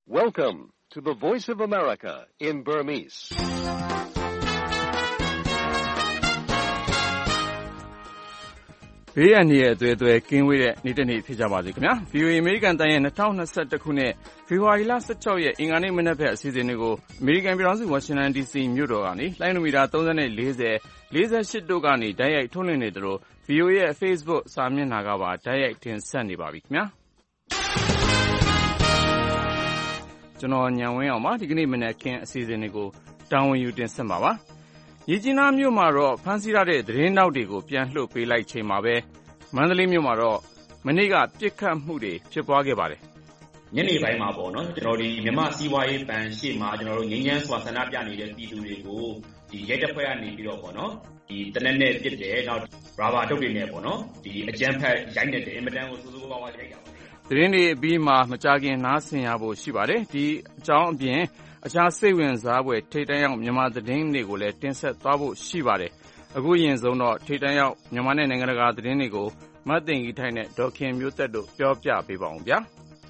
Welcome to the Voice of America in Burmese. ။ဘေးအန္တရာယ်အသွယ်သွယ်ကင်းဝေးတဲ့နေ့တစ်နေ့ဖြစ်ကြပါစေခင်ဗျာ။ VOA အမေရိကန်တန်ရဲ့2021ခုနှစ်ဖေဖော်ဝါရီလ16ရက်အင်္ဂါနေ့မနက်ဖြန်အစီအစဉ်တွေကိုအမေရိကန်ပြည်ထောင်စုဝါရှင်တန် DC မြို့တော်ကနေလိုင်းနိုမီတာ30နဲ့40 48တို့ကနေတိုက်ရိုက်ထုတ်လွှင့်နေသလို VOA ရဲ့ Facebook စာမျက်နှာကပါတိုက်ရိုက်တင်ဆက်နေပါပြီခင်ဗျာ။ကျွန်တော်ညံဝင်းအောင်ပါဒီကနေ့မနက်ခင်းအစီအစဉ်တွေကိုတာဝန်ယူတင်ဆက်မှာပါ။ရေကြီးနားမြို့မှာတော့ဖမ်းဆီးရတဲ့သတင်းတောက်တွေကိုပြန်လှုပ်ပေးလိုက်ချိန်မှာပဲမန္တလေးမြို့မှာတော့မနေ့ကပြစ်ခတ်မှုတွေဖြစ်ပွားခဲ့ပါတယ်။ညနေပိုင်းမှာပေါ့နော်ကျွန်တော်ဒီမြမစီးပွားရေးဘဏ်ရှေ့မှာကျွန်တော်တို့ငင်းငန်းစွာဆန္ဒပြနေတဲ့ပြည်သူတွေကိုဒီရဲတပ်ဖွဲ့ကနေပြီးတော့ပေါ့နော်ဒီတနက်နဲ့ပြစ်တယ်နောက်ရာဘာတုတ်တွေနဲ့ပေါ့နော်ဒီအကြမ်းဖက်ရိုက်နေတယ်အင်မတန်ကိုစိုးစိုးဝါးဝါးရိုက်တာပါသတင်းတွေအပြီးမှာမကြခင်နားဆင်ရဖို့ရှိပါတယ်ဒီအကြောင်းအပြင်အခြားစိတ်ဝင်စားဖွယ်ထိပ်တန်းရောက်မြန်မာသတင်းတွေကိုလည်းတင်ဆက်သွားဖို့ရှိပါတယ်အခုရင်ဆုံးတော့ထိပ်တန်းရောက်မြန်မာနဲ့နိုင်ငံတကာသတင်းတွေကိုမတ်တင်ကြီးထိုင်နဲ့ဒေါခင်မျိုးသက်တို့ပြောပြပေးပါအောင်ဗျာ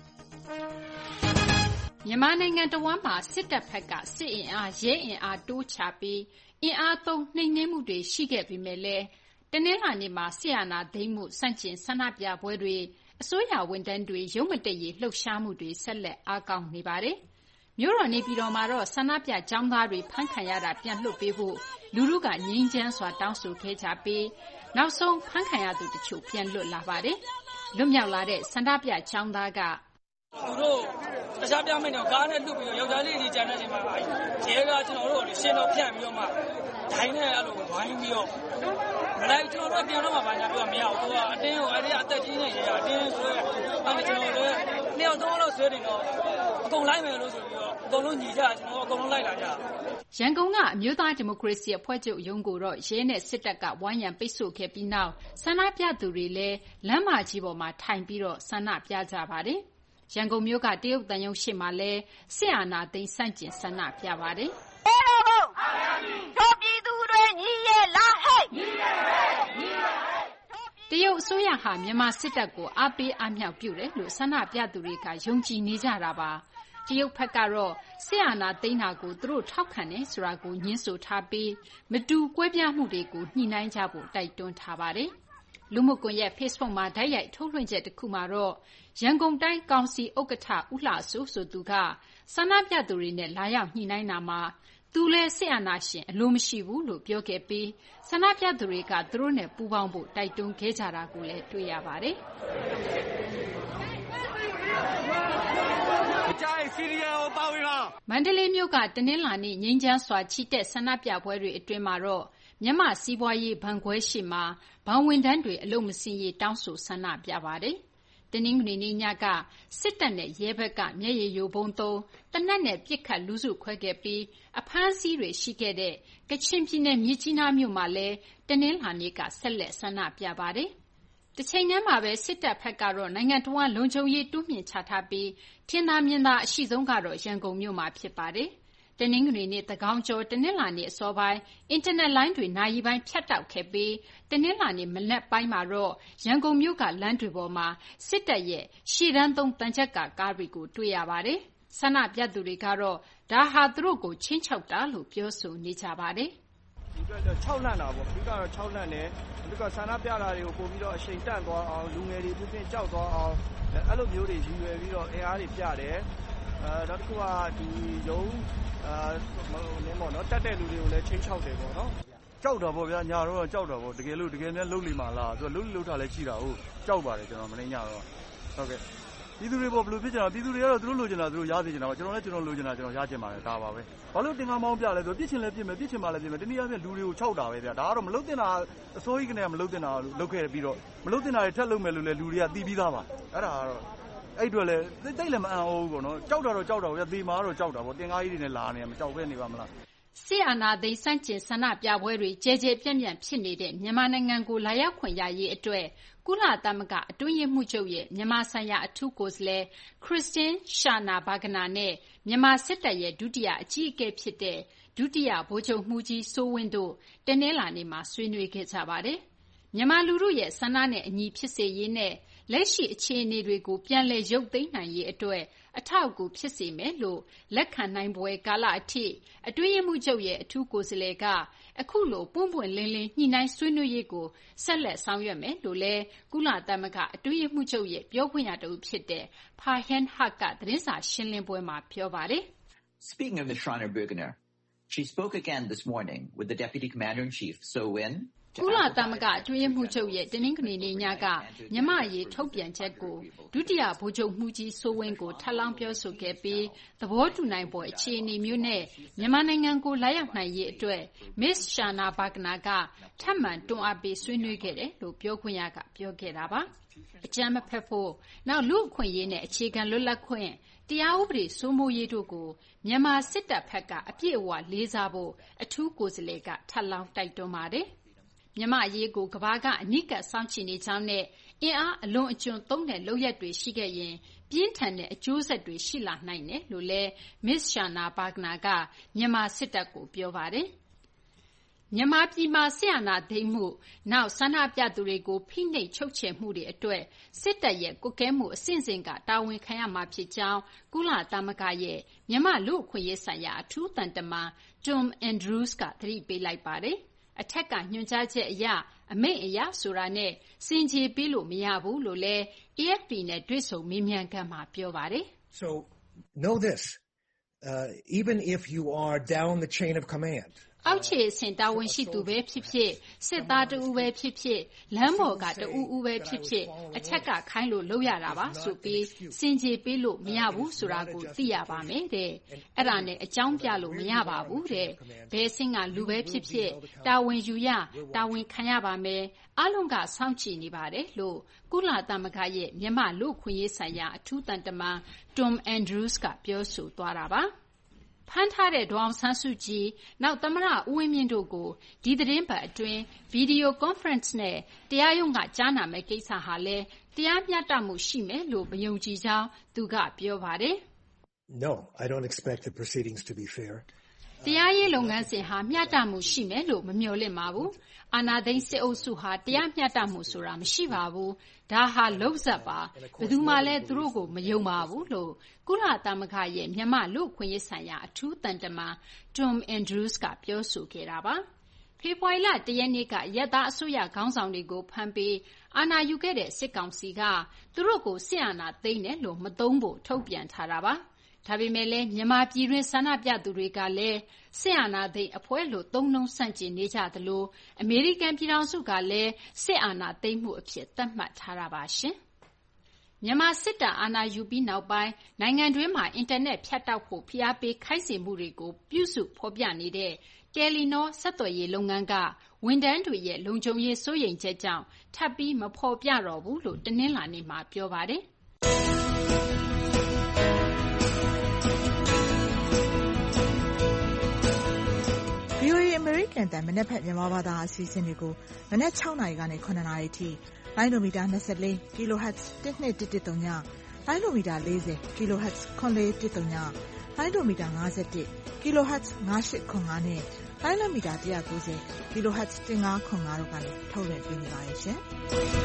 မြန်မာနိုင်ငံတဝန်းမှာစစ်တပ်ဘက်ကစစ်အင်အားရဲအင်အားတိုးချပြီးအင်အားသုံးနှိမ်နင်းမှုတွေရှိခဲ့ပေမဲ့လည်းတနင်္လာနေ့မှာဆီယနာသိမ်းမှုစန့်ကျင်ဆန္ဒပြပွဲတွေအစိုးရဝန်ထမ်းတွေရုံးမတက်ရေးလှုပ်ရှားမှုတွေဆက်လက်အားကောင်းနေပါတယ်။မြို့တော်နေပြည်တော်မှာတော့ဆန္ဒပြကျောင်းသားတွေဖမ်းခံရတာပြန်လွှတ်ပေးဖို့လူထုကငြိမ်းချမ်းစွာတောင်းဆိုခဲ့ကြပြီးနောက်ဆုံးဖမ်းခံရသူတချို့ပြန်လွတ်လာပါတယ်။လွတ်မြောက်လာတဲ့ဆန္ဒပြကျောင်းသားကသူတို့တခြားပြမိတ်တော့ကားနဲ့လှုပ်ပြီးတော့ယောက်ျားလေးကြီးကြမ်းတဲ့ချိန်မှာရဲကကျွန်တော်တို့ကိုရှင်းတော့ဖြန့်ပြီးတော့မှဒိုင်းနဲ့အဲ့လိုဝိုင်းပြီးတော့မလိုက်ကျွန်တော်တို့ပြန်တော့မှဘာညာပြောမရဘူးသူကအတင်းကိုအဲ့ဒီအသက်ကြီးနေရအတင်းဆွဲအဲ့ကျွန်တော်တို့နှစ်ယောက်သုံးလောက်ဆွဲနေတော့အကုန်လိုက်မယ်လို့ဆိုပြီးတော့အကုန်လုံးညီကြကျွန်တော်အကုန်လုံးလိုက်လာကြရန်ကုန်ကအမျိုးသားဒီမိုကရေစီအဖွဲ့ချုပ်ရုံးကိုတော့ရဲနဲ့စစ်တပ်ကဝိုင်းရံပိတ်ဆို့ခဲ့ပြီးနောက်ဆန္ဒပြသူတွေလည်းလမ်းမကြီးပေါ်မှာထိုင်ပြီးတော့ဆန္ဒပြကြပါတယ်ရန်ကုန်မြို့ကတရုတ်တန်ယုံရှိမှလည်းစစ်အာဏာသိမ်းဆန့်ကျင်ဆန္ဒပြပါတယ်။အဲတော့တို့ပြည်သူတွေညီရဲ့လားဟဲ့ညီရဲ့ညီရဲ့တရုတ်အစိုးရဟာမြန်မာစစ်တပ်ကိုအားပေးအားမြောက်ပြုတယ်လို့ဆန္ဒပြသူတွေကယုံကြည်နေကြတာပါတရုတ်ဘက်ကတော့စစ်အာဏာသိမ်းတာကိုသူတို့ထောက်ခံတယ်ဆိုတာကိုညှင်းဆိုထားပြီးမတူကွဲပြားမှုတွေကိုညှိနှိုင်းကြဖို့တိုက်တွန်းထားပါတယ်လူမှုကွန်ရက် Facebook မှာဓာတ်ရိုက်ထုတ်လွှင့်ချက်တစ်ခုမှာတော့ရန်ကုန်တိုင်းကောင်စီဥက္ကဋ္ဌဦးလှစိုးဆိုသူကဆန္ဒပြသူတွေနဲ့လာရောက်ညှိနှိုင်းတာမှာသူလည်းစစ်အာဏာရှင်အလိုမရှိဘူးလို့ပြောခဲ့ပြီးဆန္ဒပြသူတွေကသူတို့နဲ့ပူးပေါင်းဖို့တိုက်တွန်းခဲ့ကြတာကိုလည်းတွေ့ရပါတယ်မန္တလေးမြို့ကတနင်္လာနေ့ငြိမ်းချမ်းစွာချီတက်ဆန္ဒပြပွဲတွေအတွင်းမှာတော့မြန်မာစီးပွားရေးဘဏ်ခွဲရှိမှာဘဏ်ဝန်ထမ်းတွေအလုပ်မဆင်းရေးတောင်းဆိုဆန္ဒပြပါတယ်။တနင်္ဂနွေနေ့ညကစစ်တပ်နဲ့ရဲဘက်ကမျက်ရည်ယိုဗုံးသုံးတနက်နဲ့ပစ်ခတ်လူစုခွဲခဲ့ပြီးအဖမ်းဆီးတွေရှိခဲ့တဲ့ကချင်ပြည်နယ်မြစ်ကြီးနားမြို့မှာလည်းတနင်္လာနေ့ကဆက်လက်ဆန္ဒပြပါတယ်။တစ်ချိန်တည်းမှာပဲစစ်တပ်ဘက်ကတော့နိုင်ငံတော်ဝန်လုံခြုံရေးတိုးမြှင့်ချထားပြီးထင်သာမြင်သာအရှိဆုံးကတော့ရန်ကုန်မြို့မှာဖြစ်ပါတယ်။တနင်္ဂနွေနေ့သကောင်းကျော်တနင်္လာနေ့အစောပိုင်းအင်တာနက်လိုင်းတွေနာရီပိုင်းဖြတ်တောက်ခဲ့ပြီးတနင်္လာနေ့မနက်ပိုင်းမှာတော့ရန်ကုန်မြို့ကလမ်းတွေပေါ်မှာစစ်တပ်ရဲ့ရှေ့တန်းသုံးတန်ချက်ကားတွေကိုတွေ့ရပါတယ်။ဆန္ဒပြသူတွေကတော့ဒါဟာသူတို့ကိုချင်းချောက်တာလို့ပြောဆိုနေကြပါတယ်။ဒီကတော့6လန့်တာပေါ့။ဒီကတော့6လန့်တယ်။ဒီကဆန္ဒပြတာတွေကိုပို့ပြီးတော့အချိန်တန့်သွားအောင်လူငယ်တွေပြင်းကြောက်သွားအောင်အဲ့လိုမျိုးတွေရည်ရွယ်ပြီးတော့အင်အားတွေပြတယ်။နောက်တစ်ခုကဒီရုံးနင်းပေါ့နော်တက်တဲ့လူတွေကိုလည်းချင်းချောက်တယ်ပေါ့နော်ကြောက်တာပေါ့ဗျာညာတော့ကြောက်တာပေါ့တကယ်နဲ့လှုပ်လိမ့်မှာလားသူကလှုပ်တာလည်းရှိတာဟုတ်ကြောက်ပါတယ်ကျွန်တော်မနေညတော့ဟုတ်ကဲ့ပြည်သူတွေပေါ့ဘယ်လိုဖြစ်ကြတာပြည်သူတွေကတော့သူတို့လိုချင်တာသူတို့ရစေချင်တာပေါ့ကျွန်တော်လည်းကျွန်တော်လိုချင်တာကျွန်တော်ရချင်ပါတယ်ဒါပါပဲဘာလို့တင်ကားမောင်းပြလဲဆိုပြစ်ချင်လည်းပြစ်မယ်ပြစ်ချင်မှလည်းပြစ်မယ်တနည်းအားဖြင့်လူတွေကိုချောက်တာပဲဗျာဒါကတော့မလှုပ်တင်တာအစိုးရကနေမလှုပ်တင်တာလုပ်ခဲ့ပြီးတော့မလှုပ်တင်တာတွေထက်လုပ်မယ်လို့လည်းလူတွေကသိပြီးသားပါအဲ့ဒါကတော့အဲ့တို့လည်းတိတ်လည်းမအံ့ဩဘူးပေါ့နော်ကြောက်တာတော့ကြောက်တာပဲသေမာတော့ကြောက်တာပေါ့တင်ကားကြီးတွေနဲ့လာနေမကြောက်ပဲနေပါမလားစစ်အာဏာသိမ်းဆန့်ကျင်ဆန္ဒပြပွဲတွေကြဲကြဲပြန့်ပြန့်ဖြစ်နေတဲ့မြန်မာနိုင်ငံကိုလာရောက်ခွင့်ရရေးအတွက်ကုလသမဂ္ဂအတွင်းရေးမှူးချုပ်ရဲ့မြန်မာဆိုင်ရာအထူးကိုယ်စားလှယ်ခရစ္စတင်းရှာနာဘာဂနာနဲ့မြန်မာစစ်တပ်ရဲ့ဒုတိယအကြီးအကဲဖြစ်တဲ့ဒုတိယဗိုလ်ချုပ်မှူးကြီးစိုးဝင်းတို့တနင်္လာနေ့မှာဆွေးနွေးခဲ့ကြပါတယ်။မြန်မာလူထုရဲ့ဆန္ဒနဲ့အညီဖြစ်စေရေးနဲ့လက်ရှိအခြေအနေတွေကိုပြန်လည်ရုပ်သိမ်းနိုင်ရေးအတွက်အထောက်အကူဖြစ်စေမယ်လို့လက်ခံနိုင်ပွဲကာလအထိအတွင်းရေးမှူးချုပ်ရဲ့အထူးကိုယ်စားလှယ်ကအခုလိုပွင့်ပွင့်လင်းလင်းညှိနှိုင်းဆွေးနွေးရေးကိုဆက်လက်ဆောင်ရွက်မယ်လို့လည်းကုလသမဂ္ဂအတွင်းရေးမှူးချုပ်ရဲ့ပြောခွင့်ရတဦးဖြစ်တဲ့ Farhan Haq ကသတင်းစာရှင်းလင်းပွဲမှာပြောပါတယ် Speaking of Ms. Schreiner-Bergener, she spoke again this morning with the Deputy Commander-in-Chief, So Win. ကုလသမဂ္ဂအတွင်းရေးမှူးချုပ်ရဲ့တနင်္ဂနွေနေ့ညကမြန်မာ့အရေးထုတ်ပြန်ချက်ကိုဒုတိယဗိုလ်ချုပ်မှူးကြီးစိုးဝင်းကိုထပ်လောင်းပြောဆိုခဲ့ပြီးသဘောတူနိုင်ပွဲအခြေအနေမျိုးနဲ့မြန်မာနိုင်ငံကိုလာရောက်နိုင်ရေးအတွက် Ms. Schreiner-Bergener ကထပ်မံတွန်းအားပေးဆွေးနွေးခဲ့တယ်လို့ပြောခွင့်ရကပြောခဲ့တာပါအကြမ်းမဖက်ဖို့နောက်လူ့အခွင့်အရေးနဲ့အခြေခံလွတ်လပ်ခွင့်တရားဥပဒေစိုးမိုးရေးတို့ကိုမြန်မာစစ်တပ်ဘက်ကအပြည့်အဝလေးစားဖို့အထူးကိုယ်စားလှယ်ကထပ်လောင်းတိုက်တွန်းပါတယ်မြန်မာအရေးကိုကမ္ဘာကအနိကစောင့်ကြည့်နေကြောင်းနဲ့အင်အားအလွန်အကျွံသုံးတဲ့လုပ်ရက်တွေရှိခဲ့ရင်ပြင်းထန်တဲ့အကျိုးဆက်တွေရှိလာနိုင်တယ်လို့လည်း Ms. Schreiner-Bergener ကမြန်မာစစ်တပ်ကိုပြောပါတယ်မြန်မာပြည်မှာဆရာနာသိမ်းမှုနောက်ဆန္ဒပြသူတွေကိုဖိနှိပ်ချုပ်ချယ်မှုတွေအတွက်စစ်တပ်ရဲ့ကွပ်ကဲမှုအဆင့်ဆင့်ကတာဝန်ခံရမှာဖြစ်ကြောင်းကုလသမဂ္ဂရဲ့မြန်မာလူ့အခွင့်အရေးဆိုင်ရာအထူးသံတမန် Tom Andrews ကသတိပေးလိုက်ပါတယ်အထက်ကညွှန်ကြားချက်အရအမိန့်အရဆိုတာနဲ့စင်ကြေပေးလို့မရဘူးလို့လည်း AFP နဲ့တွေ့ဆုံမေးမြန်းခန်းမှာပြောပါတယ် So know this even if you are down the chain of command အောက်ခြေအဆင့်တာဝန်ရှိသူပဲဖြစ်ဖြစ်စစ်သားတဦးပဲဖြစ်ဖြစ်လမ်းပေါ်ကတဦးဦးပဲဖြစ်ဖြစ်အထက်ကခိုင်းလို့လုပ်ရတာပါဆိုပြီးစင်ကြေပေးလို့မရဘူးဆိုတာကိုသိရပါမယ်တဲ့အဲ့ဒါနဲ့အကြောင်းပြလို့မရပါဘူးတဲ့ဘယ်ဆင့်ကလူပဲဖြစ်ဖြစ်တာဝန်ယူရတာဝန်ခံရပါမယ်အားလုံးကစောင့်ကြည့်နေပါတယ်လို့ကုလသမဂ္ဂရဲ့မြန်မာလူ့အခွင့်အရေးဆိုင်ရာအထူးသံတမန် Tom Andrews ကပြောဆိုသွားတာပါဖမ်းထားတဲ့ဒေါအောင်ဆန်းစုကြည်နောက်သမ္မတဦးဝင်းမြင့်တို့ကိုဒီသတင်းပတ်အတွင်းဗီဒီယိုကွန်ဖရင့်နဲ့တရားရုံးကကြားနာမဲ့ကိစ္စဟာလည်းတရားမျှတမှုရှိမယ်လို့မယုံကြည်ကြောင်းသူကပြောပါတယ် No, I don't expect the proceedings to be fair. တရားရေးလုပ်ငန်းစဉ်ဟာမျှတမှုရှိမယ်လို့မမျှော်လင့်ပါဘူးအာဏာသိမ်းစစ်အုပ်စုဟာတရားမျှတမှုဆိုတာမရှိပါဘူးဒါဟာလုံးဇက်ပါဘယ်သူမှလည်းသူတို့ကိုမယုံပါဘူးလို့ကုလသမဂ္ဂရဲ့မြန်မာလူ့အခွင့်အရေးဆိုင်ရာအထူးသံတမန် Tom Andrews ကပြောဆိုခဲ့တာပါဖေဖော်ဝါရီလ1ရက်နေ့ကရက်သားအစိုးရခေါင်းဆောင်တွေကိုဖမ်းပြီးအာဏာယူခဲ့တဲ့စစ်ကောင်စီကသူတို့ကိုစစ်အာဏာသိမ်းတယ်လို့မသုံးဖို့ထုတ်ပြန်ထားတာပါဒါပေမဲ့လည်းမြန်မာပြည်တွင်းဆန္ဒပြသူတွေကလည်းစစ်အာဏာသိမ်းအဖွဲ့လို့သုံးနှုန်းဆန့်ကျင်နေကြသလိုအမေရိကန်ပြည်ထောင်စုကလည်းစစ်အာဏာသိမ်းမှုအဖြစ်သတ်မှတ်ထားတာပါရှင်မြန်မာစစ်တပ်အာဏာယူပြီးနောက်ပိုင်းနိုင်ငံတွင်းမှာအင်တာနက်ဖြတ်တောက်ဖို့ဖိအားပေးခိုင်းစေမှုတွေကိုပြုစုဖော်ပြနေတဲ့တယ်လီနောဆက်သွယ်ရေးလုပ်ငန်းကဝန်ထမ်းတွေရဲ့လုံခြုံရေးစိုးရိမ်ချက်ကြောင့်ထပ်ပြီးမဖော်ပြတော့ဘူးလို့တနင်္လာနေ့မှာပြောပါတယ်အမေရိကန်တန်မနက်ဖြန်မြန်မာဘာသာအစီအစဉ်တွေကိုမနက်6နာရီကနေ9နာရီထိလိုင်းဒိုမီတာ24 kHz 1213ညလိုင်းဒိုမီတာ40 kHz 9413ညလိုင်းဒိုမီတာ51 kHz 9805နဲ့လိုင်းဒိုမီတာ190 kHz 1505တို့ကနေထုတ်လွှင့်ပေးနေပါတယ်ရှင်။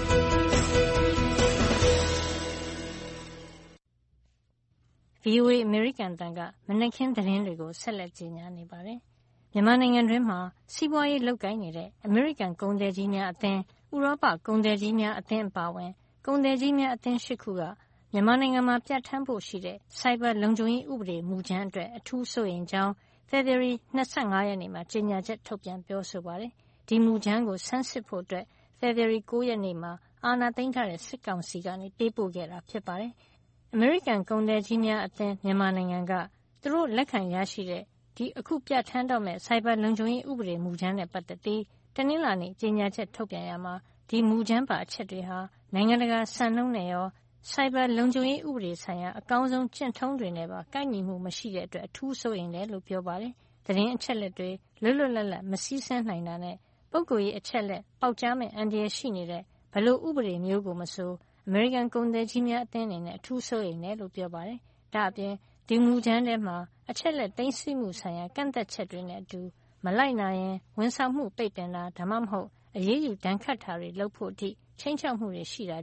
VOA အမေရိကန်တန်ကမနက်ခင်းသတင်းတွေကိုဆက်လက်ကြေညာနေပါတယ်။မြန်မာနိုင်ငံတွင်းမှာစီးပွားရေးလုပ်ကိုင်နေတဲ့အမေရိကန်ကုန်သည်ကြီးများအသင်းဥရောပကုန်သည်ကြီးများအသင်းအပါအဝင်ကုန်သည်ကြီးများအသင်း၈ခုကမြန်မာနိုင်ငံမှာပြဋ္ဌာန်းဖို့ရှိတဲ့စိုက်ဘာလုံခြုံရေးဥပဒေမူကြမ်းအတွက်အထူးစိုးရိမ်ကြောင်းဖေဖေါ်ဝါရီ25ရက်နေ့မှာကြေညာချက်ထုတ်ပြန်ပြောဆိုပါတယ်။ဒီမူကြမ်းကိုဆန်းစစ်ဖို့အတွက်ဖေဖေါ်ဝါရီ9ရက်နေ့မှာအာဏာသိမ်းထားတဲ့စစ်ကောင်စီကနေပေးပို့ခဲ့တာဖြစ်ပါတယ်။အမေရိကန်ကုန်သည်ကြီးများအသင်းမြန်မာနိုင်ငံကသူတို့လက်ခံရရှိတဲ့ဒီအခုပြဋ္ဌာန်းတော့မဲ့စိုက်ဘာလုံခြုံရေးဥပဒေမူကြမ်းနဲ့ပတ်သက်ပြီးတနင်္လာနေ့ကြေညာချက်ထုတ်ပြန်ရမှာဒီမူကြမ်းပါအချက်တွေဟာနိုင်ငံတကာစံနှုန်းနဲ့ရောစိုက်ဘာလုံခြုံရေးဥပဒေဆိုင်ရာအကောင်းဆုံးကျင့်ထုံးတွေနဲ့ပါကိုက်ညီမှုမရှိတဲ့အတွက်အထူးစိုးရိမ်တယ်လို့ပြောပါတယ်။သတင်းအချက်လက်တွေလွတ်လွတ်လပ်လပ်မစည်းစမ်းနိုင်တာနဲ့ပုဂ္ဂိုလ်ရေးအချက်လက်ပေါက်ကြားမဲ့အန္တရာယ်ရှိနေတဲ့ဘလို့ဥပဒေမျိုးကိုမဆိုအမေရိကန်ကုန်သည်ကြီးများအသင်းအနေနဲ့အထူးစိုးရိမ်တယ်လို့ပြောပါတယ်။ဒါ့အပြင်ဒီမူကြမ်းထဲမှာအချက်လက်သိမ်းဆည်းမှုဆိုင်ရာကန့်သက်ချက်တွေနဲ့အတူမလိုက်နာရင်ဝန်ဆောင်မှုပိတ်ပင်တာဒါမှမဟုတ်အရေးယူဒဏ်ခတ်တာတွေလုပ်ဖို့အထိချိန်ချောက်မှုတွေရှိတာကြောင့်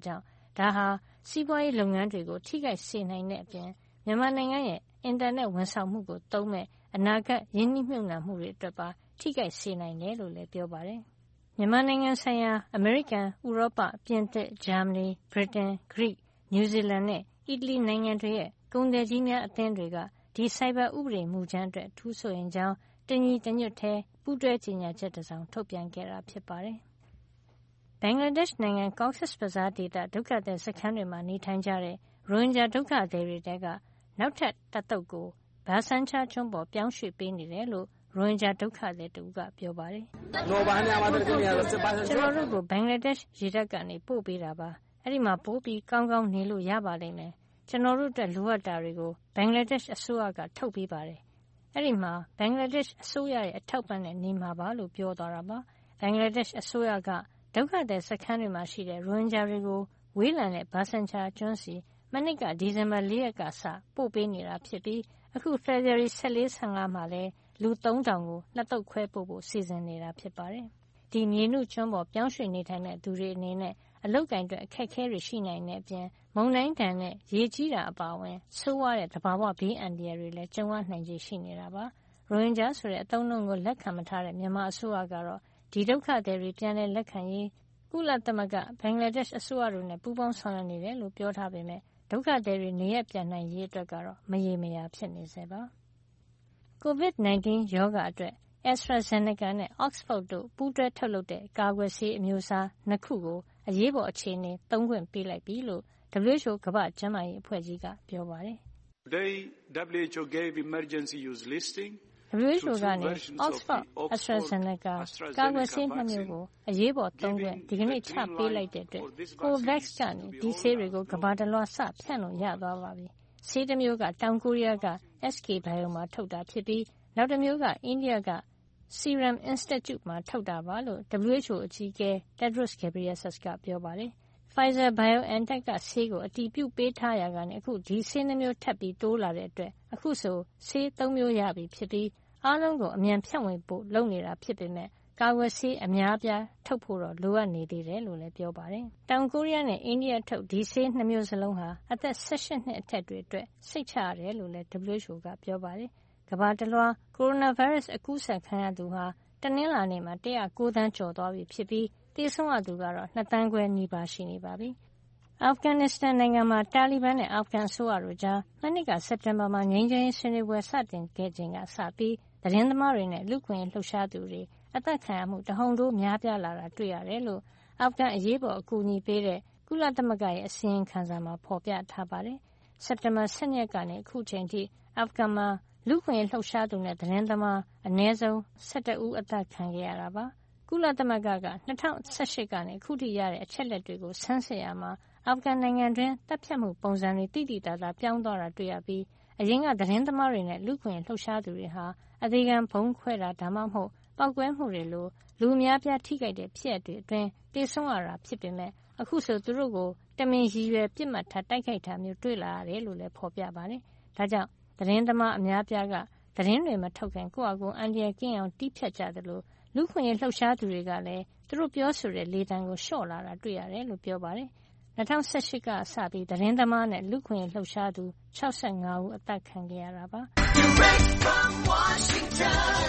ဒါဟာစီးပွားရေးလုပ်ငန်းတွေကိုထိခိုက်စေနိုင်တဲ့အပြင်မြန်မာနိုင်ငံရဲ့အင်တာနက်ဝန်ဆောင်မှုကိုသုံးမဲ့အနာဂတ်ရင်းနှီးမြှုပ်နှံမှုတွေအတွက်ပါထိခိုက်စေနိုင်တယ်လို့လည်းပြောပါတယ်။မြန်မာနိုင်ငံဆိုင်ရာအမေရိကန်၊ဥရောပ၊ပြင်သစ်၊ဂျာမနီ၊ဗြိတိန်၊ဂရိ၊နယူးဇီလန်နဲ့အီတလီနိုင်ငံတွေရဲ့ကုန်သည်ကြီးများအသင်းတွေကဒီဆိုင်ဘာဥပဒေမူကြမ်းအတွက်အထူးစိုးရိမ်ကြောင်းတညီတညွတ်တည်းပူးတွဲကြေညာချက်တစ်စောင်ထုတ်ပြန်ခဲ့တာဖြစ်ပါတယ်။ဘင်္ဂလားဒေ့ရှ်နိုင်ငံ Cox's Bazar ဒေသဒုက္ခသည်စခန်းတွေမှာနေထိုင်ကြတဲ့ရိုဟင်ဂျာဒုက္ခသည်တွေထဲကနောက်ထပ်တသုတ်ကိုဘာဆန်ချာကျွန်းပေါ်ပြောင်းရွှေ့ပေးနေတယ်လို့ရိုဟင်ဂျာဒုက္ခသည်တဦးကပြောပါတယ်။ကျွန်တော်တို့ကိုဘင်္ဂလားဒေ့ရှ်ရေတပ်ကနေပို့ပေးတာပါ။အဲဒီမှာပိုပြီးကောင်းကောင်းနေလို့ရပါလိမ့်မယ်။ကျွန်တော်တို့အတွက်လိုအပ်တာတွေကိုဘင်္ဂလားဒေ့ရှ်အစိုးရကထုတ်ပေးပါတယ်။အဲဒီမှာဘင်္ဂလားဒေ့ရှ်အစိုးရရဲ့အထောက်ပံ့နဲ့နေမှာပါလို့ပြောသွားတာပါ။ဘင်္ဂလားဒေ့ရှ်အစိုးရကဒုက္ခသည်စခန်းတွေမှာရှိတဲ့ရိုဟင်ဂျာတွေကိုဝေးလံတဲ့ဘာဆန်ချာကျွန်းစီမနှစ်ကဒီဇင်ဘာ4 ရက်ကစပို့ပေးနေတာဖြစ်ပြီးအခုဖေဖေါ်ဝါရီ14-15မှာလည်းလူ 3000 ကို2သုတ်ခွဲပို့ဖို့စီစဉ်နေတာဖြစ်ပါတယ်။ဒီမြေနုကျွန်းပေါ်ပြောင်းရွှေ့နေထိုင်တဲ့သူတွေအနေနဲ့အလုပ်ကိုင်အတွက်အခက်အခဲတွေရှိနိုင်တဲ့အပြင်မုန်တိုင်းဒဏ်နဲ့ရေကြီးတာအပါအဝင်ဆိုးဝါးတဲ့သဘာဝဘေးအန္တရာယ်တွေလည်းကြုံရနိုင်ခြေရှိနေတာပါ။ရိုဟင်ဂျာဆိုတဲ့အသုံးအနှုန်းကိုလက်ခံမထားတဲ့မြန်မာအစိုးရကတော့ဒီဒုက္ခသည်တွေပြန်လည်လက်ခံရေးကုလသမဂ္ဂဘင်္ဂလားဒေ့ရှ်အစိုးရတို့နဲ့ပူးပေါင်းဆောင်ရွက်နေတယ်လို့ပြောထားပေမဲ့ဒုက္ခသည်တွေနေရပ်ပြန်နိုင်ရေးအတွက်ကတော့မရေမရာဖြစ်နေဆဲပါ။ COVID-19 ရောဂါအတွက် AstraZeneca နဲ့ Oxford တို့ပူးတွဲထုတ်လုပ်တဲ့ကာကွယ်ဆေးအမျိုးအစား2ခုကိုအရေးပေါ်အခြေအနေသုံးခွင့်ပေးလိုက်ပြီလို့ WHO ကမ္ဘာ့ကျန်းမာရေးအဖွဲ့ကြီးကပြောပါတယ်။ Today, WHO gave emergency use listing WHO ကနေ Oxford AstraZeneca ကာကွယ်ဆေး2မျိုးကိုအရေးပေါ်သုံးခွင့်ဒီကနေ့ချပေးလိုက်တဲ့အတွက် COVAX ကနေဒီဆေးတွေကိုကမ္ဘာတလွှားစဖြန့်လို့ရသွားပါပြီ။ဆေးတစ်မျိုးကတောင်ကိုရီးယားက SK Bio မှာထုတ်တာဖြစ်ပြီးနောက်တစ်မျိုးကအိန္ဒိယက Serum Institute မှာထုတ်တာပါလို့ WHO အကြီးအကဲ Tedros Ghebreyesus ကပြောပါတယ်။ Pfizer-BioNTech ကဆေးကိုအတည်ပြုပေးထားရာကနေအခုဒီဆေး2မျိုးထပ်ပြီးတိုးလာတဲ့အတွက်အခုဆိုဆေး3မျိုးရပြီဖြစ်ပြီးအားလုံးကိုအမြန်ဖြန့်ဝေဖို့လုပ်နေတာဖြစ်ပေမဲ့ကာကွယ်ဆေးအများအပြားထုတ်ဖို့တော့လိုအပ်နေသေးတယ်လို့လည်းပြောပါတယ်။တောင်ကိုရီးယားနဲ့အိန္ဒိယထုတ်ဒီဆေး2မျိုးစလုံးဟာအသက်18နှစ်အထက်တွေအတွက်စိတ်ချရတယ်လို့လည်း WHO ကပြောပါတယ်။ကမ္ဘာတလွှားကိုရိုနာဗိုင်းရပ်စ်အကူးစက်ခံရသူဟာတနင်္လာနေ့မှာ109 သန်းကျော်သွားပြီဖြစ်ပြီးသေဆုံးရသူကတော့2 သန်းခွဲနီးပါးရှိနေပါပြီ။အာဖဂန်နစ္စတန်နိုင်ငံမှာတာလီဘန်နဲ့အာဖဂန်အစိုးရတို့ကြားမနှစ်ကစက်တင်ဘာမှာငြိမ်းချမ်းရေးဆွေးနွေးပွဲစတင်ခဲ့ချိန်ကစပြီးသတင်းသမားတွေနဲ့လူ့အခွင့်အရေးလှုပ်ရှားသူတွေအသက်ခံရမှုတဟုန်ထိုးများပြားလာတာတွေ့ရတယ်လို့အာဖဂန်အရေးပေါ်အကူအညီပေးတဲ့ကုလသမဂ္ဂရဲ့အစီရင်ခံစာမှာဖော်ပြထားပါတယ်။စက်တင်ဘာ12ရက်ကနေအခုချိန်ထိအာဖဂန်မှာလူ့အခွင့်အရေးလှုပ်ရှားသူနဲ့သတင်းသမားအနည်းဆုံး11ဦးအသက်ခံခဲ့ရတာပါ။ကုလသမဂ္ဂက2018ကနေအခုထိရတဲ့အချက်လက်တွေကိုဆန်းစစ်ရမှာအာဖဂန်နိုင်ငံတွင်းတပ်ဖြတ်မှုပုံစံတွေတိတိတသာပြောင်းသွားတာတွေ့ရပြီးအရင်ကသတင်းသမားတွေနဲ့လူ့အခွင့်အရေးလှုပ်ရှားသူတွေဟာအသေးခံဘုံခွဲတာဒါမှမဟုတ်ပောက်ကွဲမှုတွေလိုလူအများပြားထိခိုက်တဲ့ဖြစ်ရပ်တွေအတွင်းသေဆုံးရတာဖြစ်ပေမဲ့အခုဆိုသူတို့ကိုတမင်ရည်ရွယ်ပြစ်မှတ်ထားတိုက်ခိုက်တာမျိုးတွေ့လာရတယ်လို့လည်းဖော်ပြပါတယ်။ဒါကြောင့်သတင်းသမားအများပြားကသတင်းတွေမထုတ်ခင်ကိုယ့်အကူအန္တရာယ်ကင်းအောင်တီးဖြတ်ကြတယ်လို့လူ့အခွင့်အရေးလှုပ်ရှားသူတွေကလည်းသူတို့ပြောဆိုတဲ့လေသံကိုလျှော့လာတာတွေ့ရတယ်လို့ပြောပါတယ်။2018ကစပြီးသတင်းသမားနဲ့လူ့အခွင့်အရေးလှုပ်ရှားသူ65ဦးအသက်ခံခဲ့ရတာပါ။ Direct from Washington,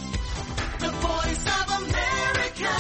the voice of America,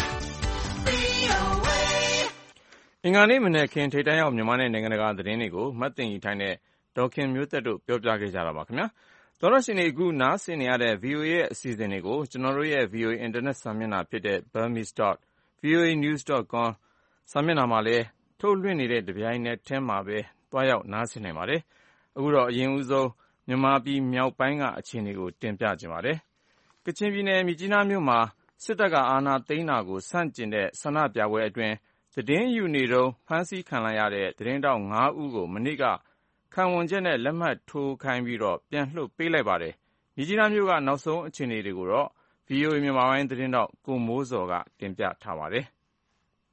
VOA. အင်္ဂါနေ့မနက်ခင်းထိပ်တန်းရောက်မြန်မာနဲ့နိုင်ငံတကာသတင်းတွေကိုမတ်သိင်္ဂီထိုင်းနဲ့ဒေါ်ခင်မျိုးသက်တို့ပြောပြခဲ့ကြတာပါခင်ဗျာ။သောရရှင်တွေအခုနားဆင်နေရတဲ့ VOA ရဲ့အစီအစဉ်တွေကိုကျွန်တော်တို့ရဲ့ VOA Internet စာမျက်နှာဖြစ်တဲ့ burmese.voanews.com စာမျက်နှာမှာလည်းထုတ်လွှင့်နေတဲ့တပြိုင်နက်တည်းမှာပဲတွားရောက်နားဆင်နိုင်ပါတယ်။အခုတော့အရင်ဦးဆုံးမြန်မာပြည်မြောက်ပိုင်းကအခြေအနေကိုတင်ပြခြင်းပါတယ်။ကချင်ပြည်နယ်မြစ်ကြီးနားမြို့မှာစစ်တပ်ကအာဏာသိမ်းတာကိုဆန့်ကျင်တဲ့ဆန္ဒပြပွဲအတွင်းသတင်းယူနေတုန်းဖမ်းဆီးခံလိုက်ရတဲ့သတင်းတောက်5ဦးကိုမနေ့ကခံဝန်ချက်နဲ့လက်မှတ်ထိုးခိုင်းပြီးတော့ပြန်လွှတ်ပေးလိုက်ပါတယ်။မြစ်ကြီးနားမြို့ကနောက်ဆုံးအခြေအနေတွေကိုတော့ VOA မြန်မာပိုင်းသတင်းတောက်ကိုမိုးစော်ကတင်ပြထားပါတယ်။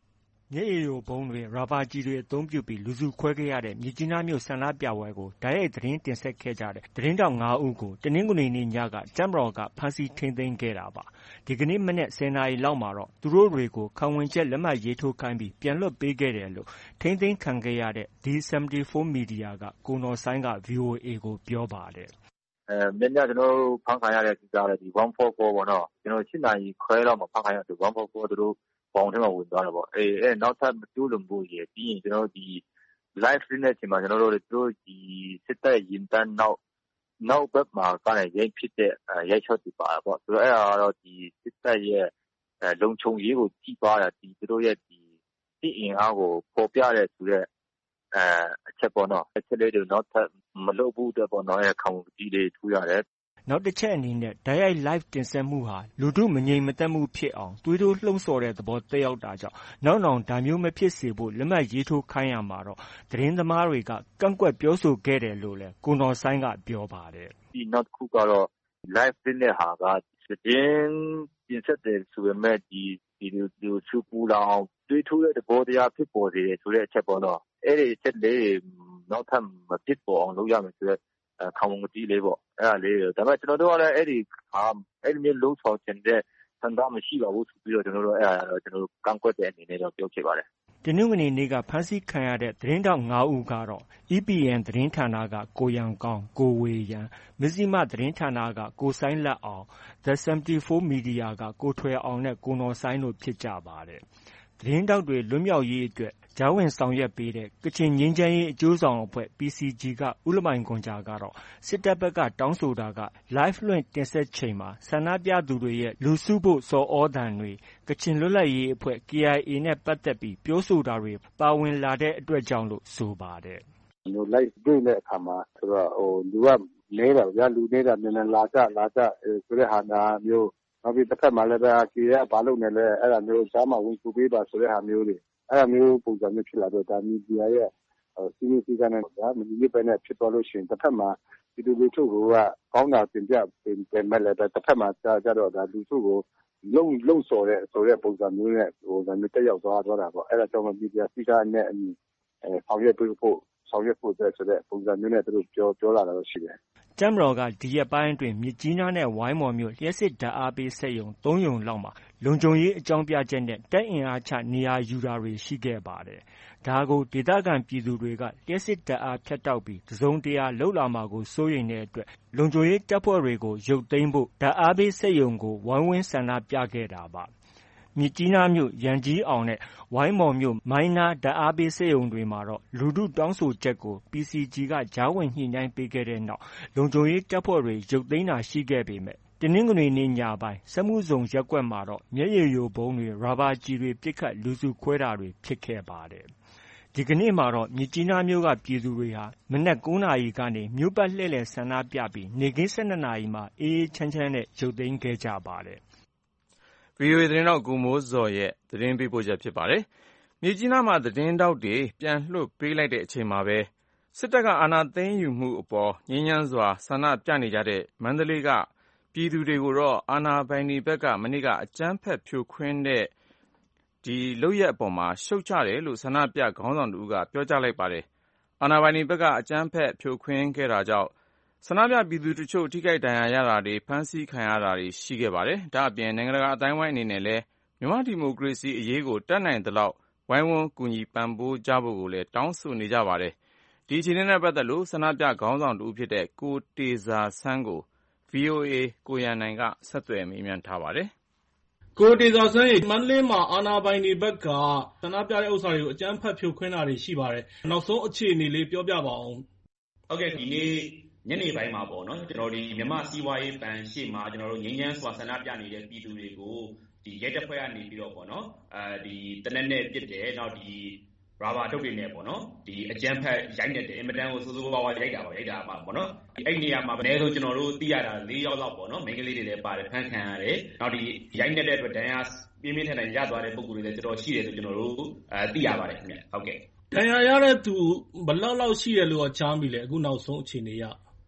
မျက်ရည်ယိုဗုံးတွေ၊ရာဘာကျည်တွေအသုံးပြုပြီးလူစုခွဲခဲ့ရတဲ့မြစ်ကြီးနားမြို့ဆန္ဒပြပွဲကိုတိုက်ရိုက်သတင်းတင်ဆက်ခဲ့ကြတဲ့သတင်းထောက်5ဦးကိုတနင်္ဂနွေနေ့ညကတပ်မတော်ကဖမ်းဆီးထိန်းသိမ်းခဲ့တာပါ။ဒီကနေ့မနက်10 နာရီလောက်မှာတော့သူတို့တွေကိုခံဝန်ချက်လက်မှတ်ရေးထိုးခိုင်းပြီးပြန်လွှတ်ပေးခဲ့တယ်လို့ထိန်းသိမ်းခံခဲ့ရတဲ့ D74 Media ကကိုနော်ဆိုင်းက VOA ကိုပြောပါတယ်။မင်းကျွန်တော်တို့ဖမ်းခံရတဲ့ကိစ္စလည်းဒီ144ပေါ့နော်ကျွန်တော်8နာရီခွဲလောက်မှာဖမ်းခံရတဲ့144သူတို့ပေါင်းထဲမှာဝင်သွားတယ်ပေါ့နောက်ထပ်မကျိုးလွန်ဖို့ရည်ပြီးရင်ကျွန်တော်တို့ဒီ live stream နဲ့ချိန်မှာကျွန်တော်တို့တို့ဒီစစ်တပ်ရင်တန်းနောက်ဘက်မှာကနေရိုက်ဖြစ်တဲ့ရိုက်ချော့တွေပါပေါ့ဆိုတော့အဲ့ဒါကတော့ဒီစစ်တပ်ရဲ့လုံခြုံရေးကိုကြီးပါတာဒီသူတို့ရဲ့ဒီအင်အားကိုပေါ်ပြတဲ့ဆိုတဲ့အချက်ပေါ့နော်အချက်လေးတွေနောက်ထပ်မလုပ်ဘူးတဲ့ပေါ့နော်ခံဝန်ကြီးတွေထူရတယ်နောက်တစ်ချက်အနေနဲ့တိုက်ရိုက် live တင်ဆက်မှုဟာလူထုမငြိမ်မသက်မှုဖြစ်အောင်သွေးထိုးလှုံ့ဆော်တဲ့သဘောသက်ရောက်တာကြောင့်နောက်ဒါမျိုးမဖြစ်စေဖို့လက်မှတ်ရေးထိုးခိုင်းရမှာတော့သတင်းသမားတွေကကန့်ကွက်ပြောဆိုခဲ့တယ်လို့လည်းကိုနော်ဆိုင်းကပြောပါတယ်ဒီနောက်တစ်ခုကတော့ live တင်တဲ့ဟာကသတင်းတင်ဆက်တယ်ဆိုပေမဲ့ဒီစူပူလောင်သွေးထိုးတဲ့သဘောတရားဖြစ်ပေါ်စေတယ်ဆိုတဲ့အချက်ပေါ့နော်အဲ့ဒီအချက်လေးနောက်ထပ်မဖြစ်ပေါ်အောင်လုပ်ရမယ်ဆိုတဲ့ခံဝန်ကြီးလေးပေါ့အဲ့ဒါလေးဒါပေမဲ့ကျွန်တော်တို့ကလည်းအဲ့ဒီမျိုးလုံးဆောင်ခြင်းတဲ့ဆန္ဒမရှိပါဘူးဆိုပြီးတော့ကျွန်တော်တို့အဲ့ဒါတော့ကျွန်တော်တို့ကန့်ကွက်တဲ့အနေနဲ့တော့ပြောဖြစ်ပါတယ်တနင်္ဂနွေနေ့ကဖမ်းဆီးခံရတဲ့သတင်းထောက်5ဦးကတော့ EPN သတင်းဌာနကကိုရန်ကောင်းကိုဝေရန်မဇ္ဈိမသတင်းဌာနကကိုဆိုင်းလက်အောင် The74 Media ကကိုထွယ်အောင်နဲ့ကိုနော်ဆိုင်းတို့ဖြစ်ကြပါတယ်သတင်းထောက်တွေလွတ်မြောက်ရေးအတွက်ကြားဝင်ဆောင်ရွက်ပေးတဲ့ကချင်ငြိမ်းချမ်းရေးအကျိုးဆောင်အဖွဲ့ PCG ကဦးလမိုင်ဂွန်ဂျာကတော့စစ်တပ်ဘက်ကတောင်းဆိုတာက live လွှင့်တင်ဆက်ချိန်မှာဆန္ဒပြသူတွေရဲ့လူစုဖို့ဆော်ဩသံတွေ၊ကချင်လွတ်လပ်ရေးအဖွဲ့ KIA နဲ့ပတ်သက်ပြီးပြောဆိုတာတွေပါဝင်လာတဲ့အတွက်ကြောင့်လို့ဆိုပါတယ်။ live တွေ့တဲ့အခါမှာဆိုတော့လူကလဲတာဗျာလူနေတာနည်းနည်းလာကြဆိုတဲ့ဟာမျိုးနောက်ပြီးတစ်ဖက်မှာလည်းပဲKIAကဘာလုပ်နေလဲအဲ့ဒါမျိုးရှားမှဝင်ကူပေးပါဆိုတဲ့ဟာမျိုးတွေအဲ့ဒါမျိုးပုံစံမျိုးဖြစ်လာတော့ဒါမီဒီယာရဲ့စီးစီးကနေဗျာမီဒီယာပဲနဲ့ဖြစ်သွားလို့ရှိရင်တစ်ဖက်မှာဒီလူထုကကောင်းတာတင်ပြပြင်မဲ့လည်းပဲတစ်ဖက်မှာကြတော့ဒါလူထုကိုလုံဆော်တဲ့ဆိုတဲ့ပုံစံမျိုးနဲ့တက်ရောက်သွားတာပေါ့အဲ့ဒါကြောင့်မီဒီယာစီးကားနဲ့ဆောင်ရွက်ဖို့ဆိုတဲ့ပုံစံမျိုးနဲ့သူတို့ပြောလာတာတော့ရှိတယ်တပ်မတော်ကဒီရက်ပိုင်းအတွင်းမြစ်ကြီးနားနဲ့ဝိုင်းမော်မြို့လျှပ်စစ်ဓာတ်အားပေးစက်ရုံ3ရုံလောက်မှာလုံခြုံရေးအကြောင်းပြချက်နဲ့တပ်အင်အားချနေရာယူတာတွေရှိခဲ့ပါတယ်။ဒါကိုဒေသခံပြည်သူတွေကလျှပ်စစ်ဓာတ်အားဖြတ်တောက်ပြီးတစုံတရာလုပ်လာမှာကိုစိုးရိမ်တဲ့အတွက်လုံခြုံရေးတပ်ဖွဲ့တွေကိုရုပ်သိမ်းဖို့ဓာတ်အားပေးစက်ရုံကိုဝိုင်းဝန်းဆန္ဒပြခဲ့တာပါ။မြစ်ကြီးနားမြို့ရန်ကြီးအောင်နဲ့ဝိုင်းမော်မြို့မိုင်းနားဓာတ်အားပေးစက်ရုံတွေမှာတော့လူထုတောင်းဆိုချက်ကို PCG ကကြားဝင်ညှိနှိုင်းပေးခဲ့တဲ့နောက်လုံခြုံရေးတပ်ဖွဲ့တွေရုပ်သိမ်းတာရှိခဲ့ပေမဲ့တနင်္ဂနွေနေ့ညပိုင်းစက်မှုဇုံရပ်ကွက်မှာတော့မျက်ရည်ယိုဗုံးတွေ၊ရာဘာကျည်တွေပစ်ခတ်လူစုခွဲတာတွေဖြစ်ခဲ့ပါတယ်။ဒီကနေ့မှာတော့မြစ်ကြီးနားမြို့ကပြည်သူတွေဟာမနက်9 နာရီကနေမြို့ပတ်လှည့်လည်ဆန္ဒပြပြီးနေ့ခင်း12 နာရီမှာအေးအေးချမ်းချမ်းနဲ့ရုပ်သိမ်းခဲ့ကြပါတယ်။ VOA သတင်းထောက်ကိုမိုးဇော်ရဲ့သတင်းပေးပို့ချက်ဖြစ်ပါတယ်။မြစ်ကြီးနားမှာသတင်းထောက်တွေပြန်လွှတ်ပေးလိုက်တဲ့အချိန်မှာပဲစစ်တပ်ကအာဏာသိမ်းယူမှုအပေါ်ငြိမ်းချမ်းစွာဆန္ဒပြနေကြတဲ့မန္တလေးကပြည်သူတွေကိုတော့အာဏာပိုင်တွေဘက်ကမနေ့ကအကြမ်းဖက်ဖြိုခွင်းတဲ့လုပ်ရပ်အပေါ်ရှုတ်ချတယ်လို့ဆန္ဒပြခေါင်းဆောင်တဦးကပြောကြားလိုက်ပါတယ်။အာဏာပိုင်တွေဘက်ကအကြမ်းဖက်ဖြိုခွင်းခဲ့တာကြောင့်ဆန္ဒပြပြည်သူတချို့ထိခိုက်ဒဏ်ရာရတာတွေဖမ်းဆီးခံရတာတွေရှိခဲ့ပါတယ်။ဒါ့အပြင်နိုင်ငံတကာအသိုင်းအဝိုင်းအနေနဲ့လည်းမြန်မာဒီမိုကရေစီအရေးကိုတတ်နိုင်သလောက်ဝိုင်းဝန်းကူညီပံ့ပိုးကြဖို့လည်းတောင်းဆိုနေကြပါတယ်။ဒီအခြေအနေနဲ့ပတ်သက်လို့ဆန္ဒပြခေါင်းဆောင်တဦးဖြစ်တဲ့ကိုတေဇာဆန်းကို VOA ကိုရန်နိုင်ကဆက်သွယ်မေးမြန်းထားပါတယ်။ကိုတေဇာဆန်းမန္တလေးမှာအာဏာပိုင်တွေဘက်ကဆန္ဒပြတဲ့ဥစ္စာတွေကိုအကြမ်းဖက်ဖြိုခွင်းတာတွေရှိပါတယ်။နောက်ဆုံးအခြေအနေလေးပြောပြပါအောင်။ဟုတ်ကဲ့ဒီနေ့ညနေပိုင်းမှာပေါ့နော်ကျွန်တော်ဒီမြန်မာစီးပွားရေးဘဏ်ရှေ့မှာကျွန်တော်တို့ငြိမ်းချမ်းစွာဆန္ဒပြနေတဲ့ပြည်သူတွေကိုဒီရဲတပ်ဖွဲ့ကနေပြီးတော့ပေါ့နော်ဒီတနက်နဲ့ပြစ်တယ်နောက်ဒီရာဘာထုတ်တွေနဲ့ပေါ့နော်ဒီအကြမ်းဖက်ရိုက်နေတယ်အင်မတန်ကိုစိုးစိုးဝါးဝါရိုက်တာပါပေါ့နော်ဒီအဲ့နေရာမှာအနည်းဆုံးကျွန်တော်တို့သိရတာ4 ယောက်လောက်ပေါ့နော်မိန်းကလေးတွေလည်းပါတယ်ဖမ်းခံရတယ်နောက်ဒီရိုက်နေတဲ့အတွက်ဒဏ်ရာပြင်းပြင်းထန်ထန်ရသွားတဲ့ပုံစံတွေလည်းတော်တော်ရှိတယ်ဆိုကျွန်တော်တို့သိရပါတယ်ခင်ဗျဟုတ်ကဲ့ဒဏ်ရာရတဲ့သူဘယ်လောက်ရှိတယ်လို့ကြားမိလဲအခုနောက်ဆုံးအခြေအနေရ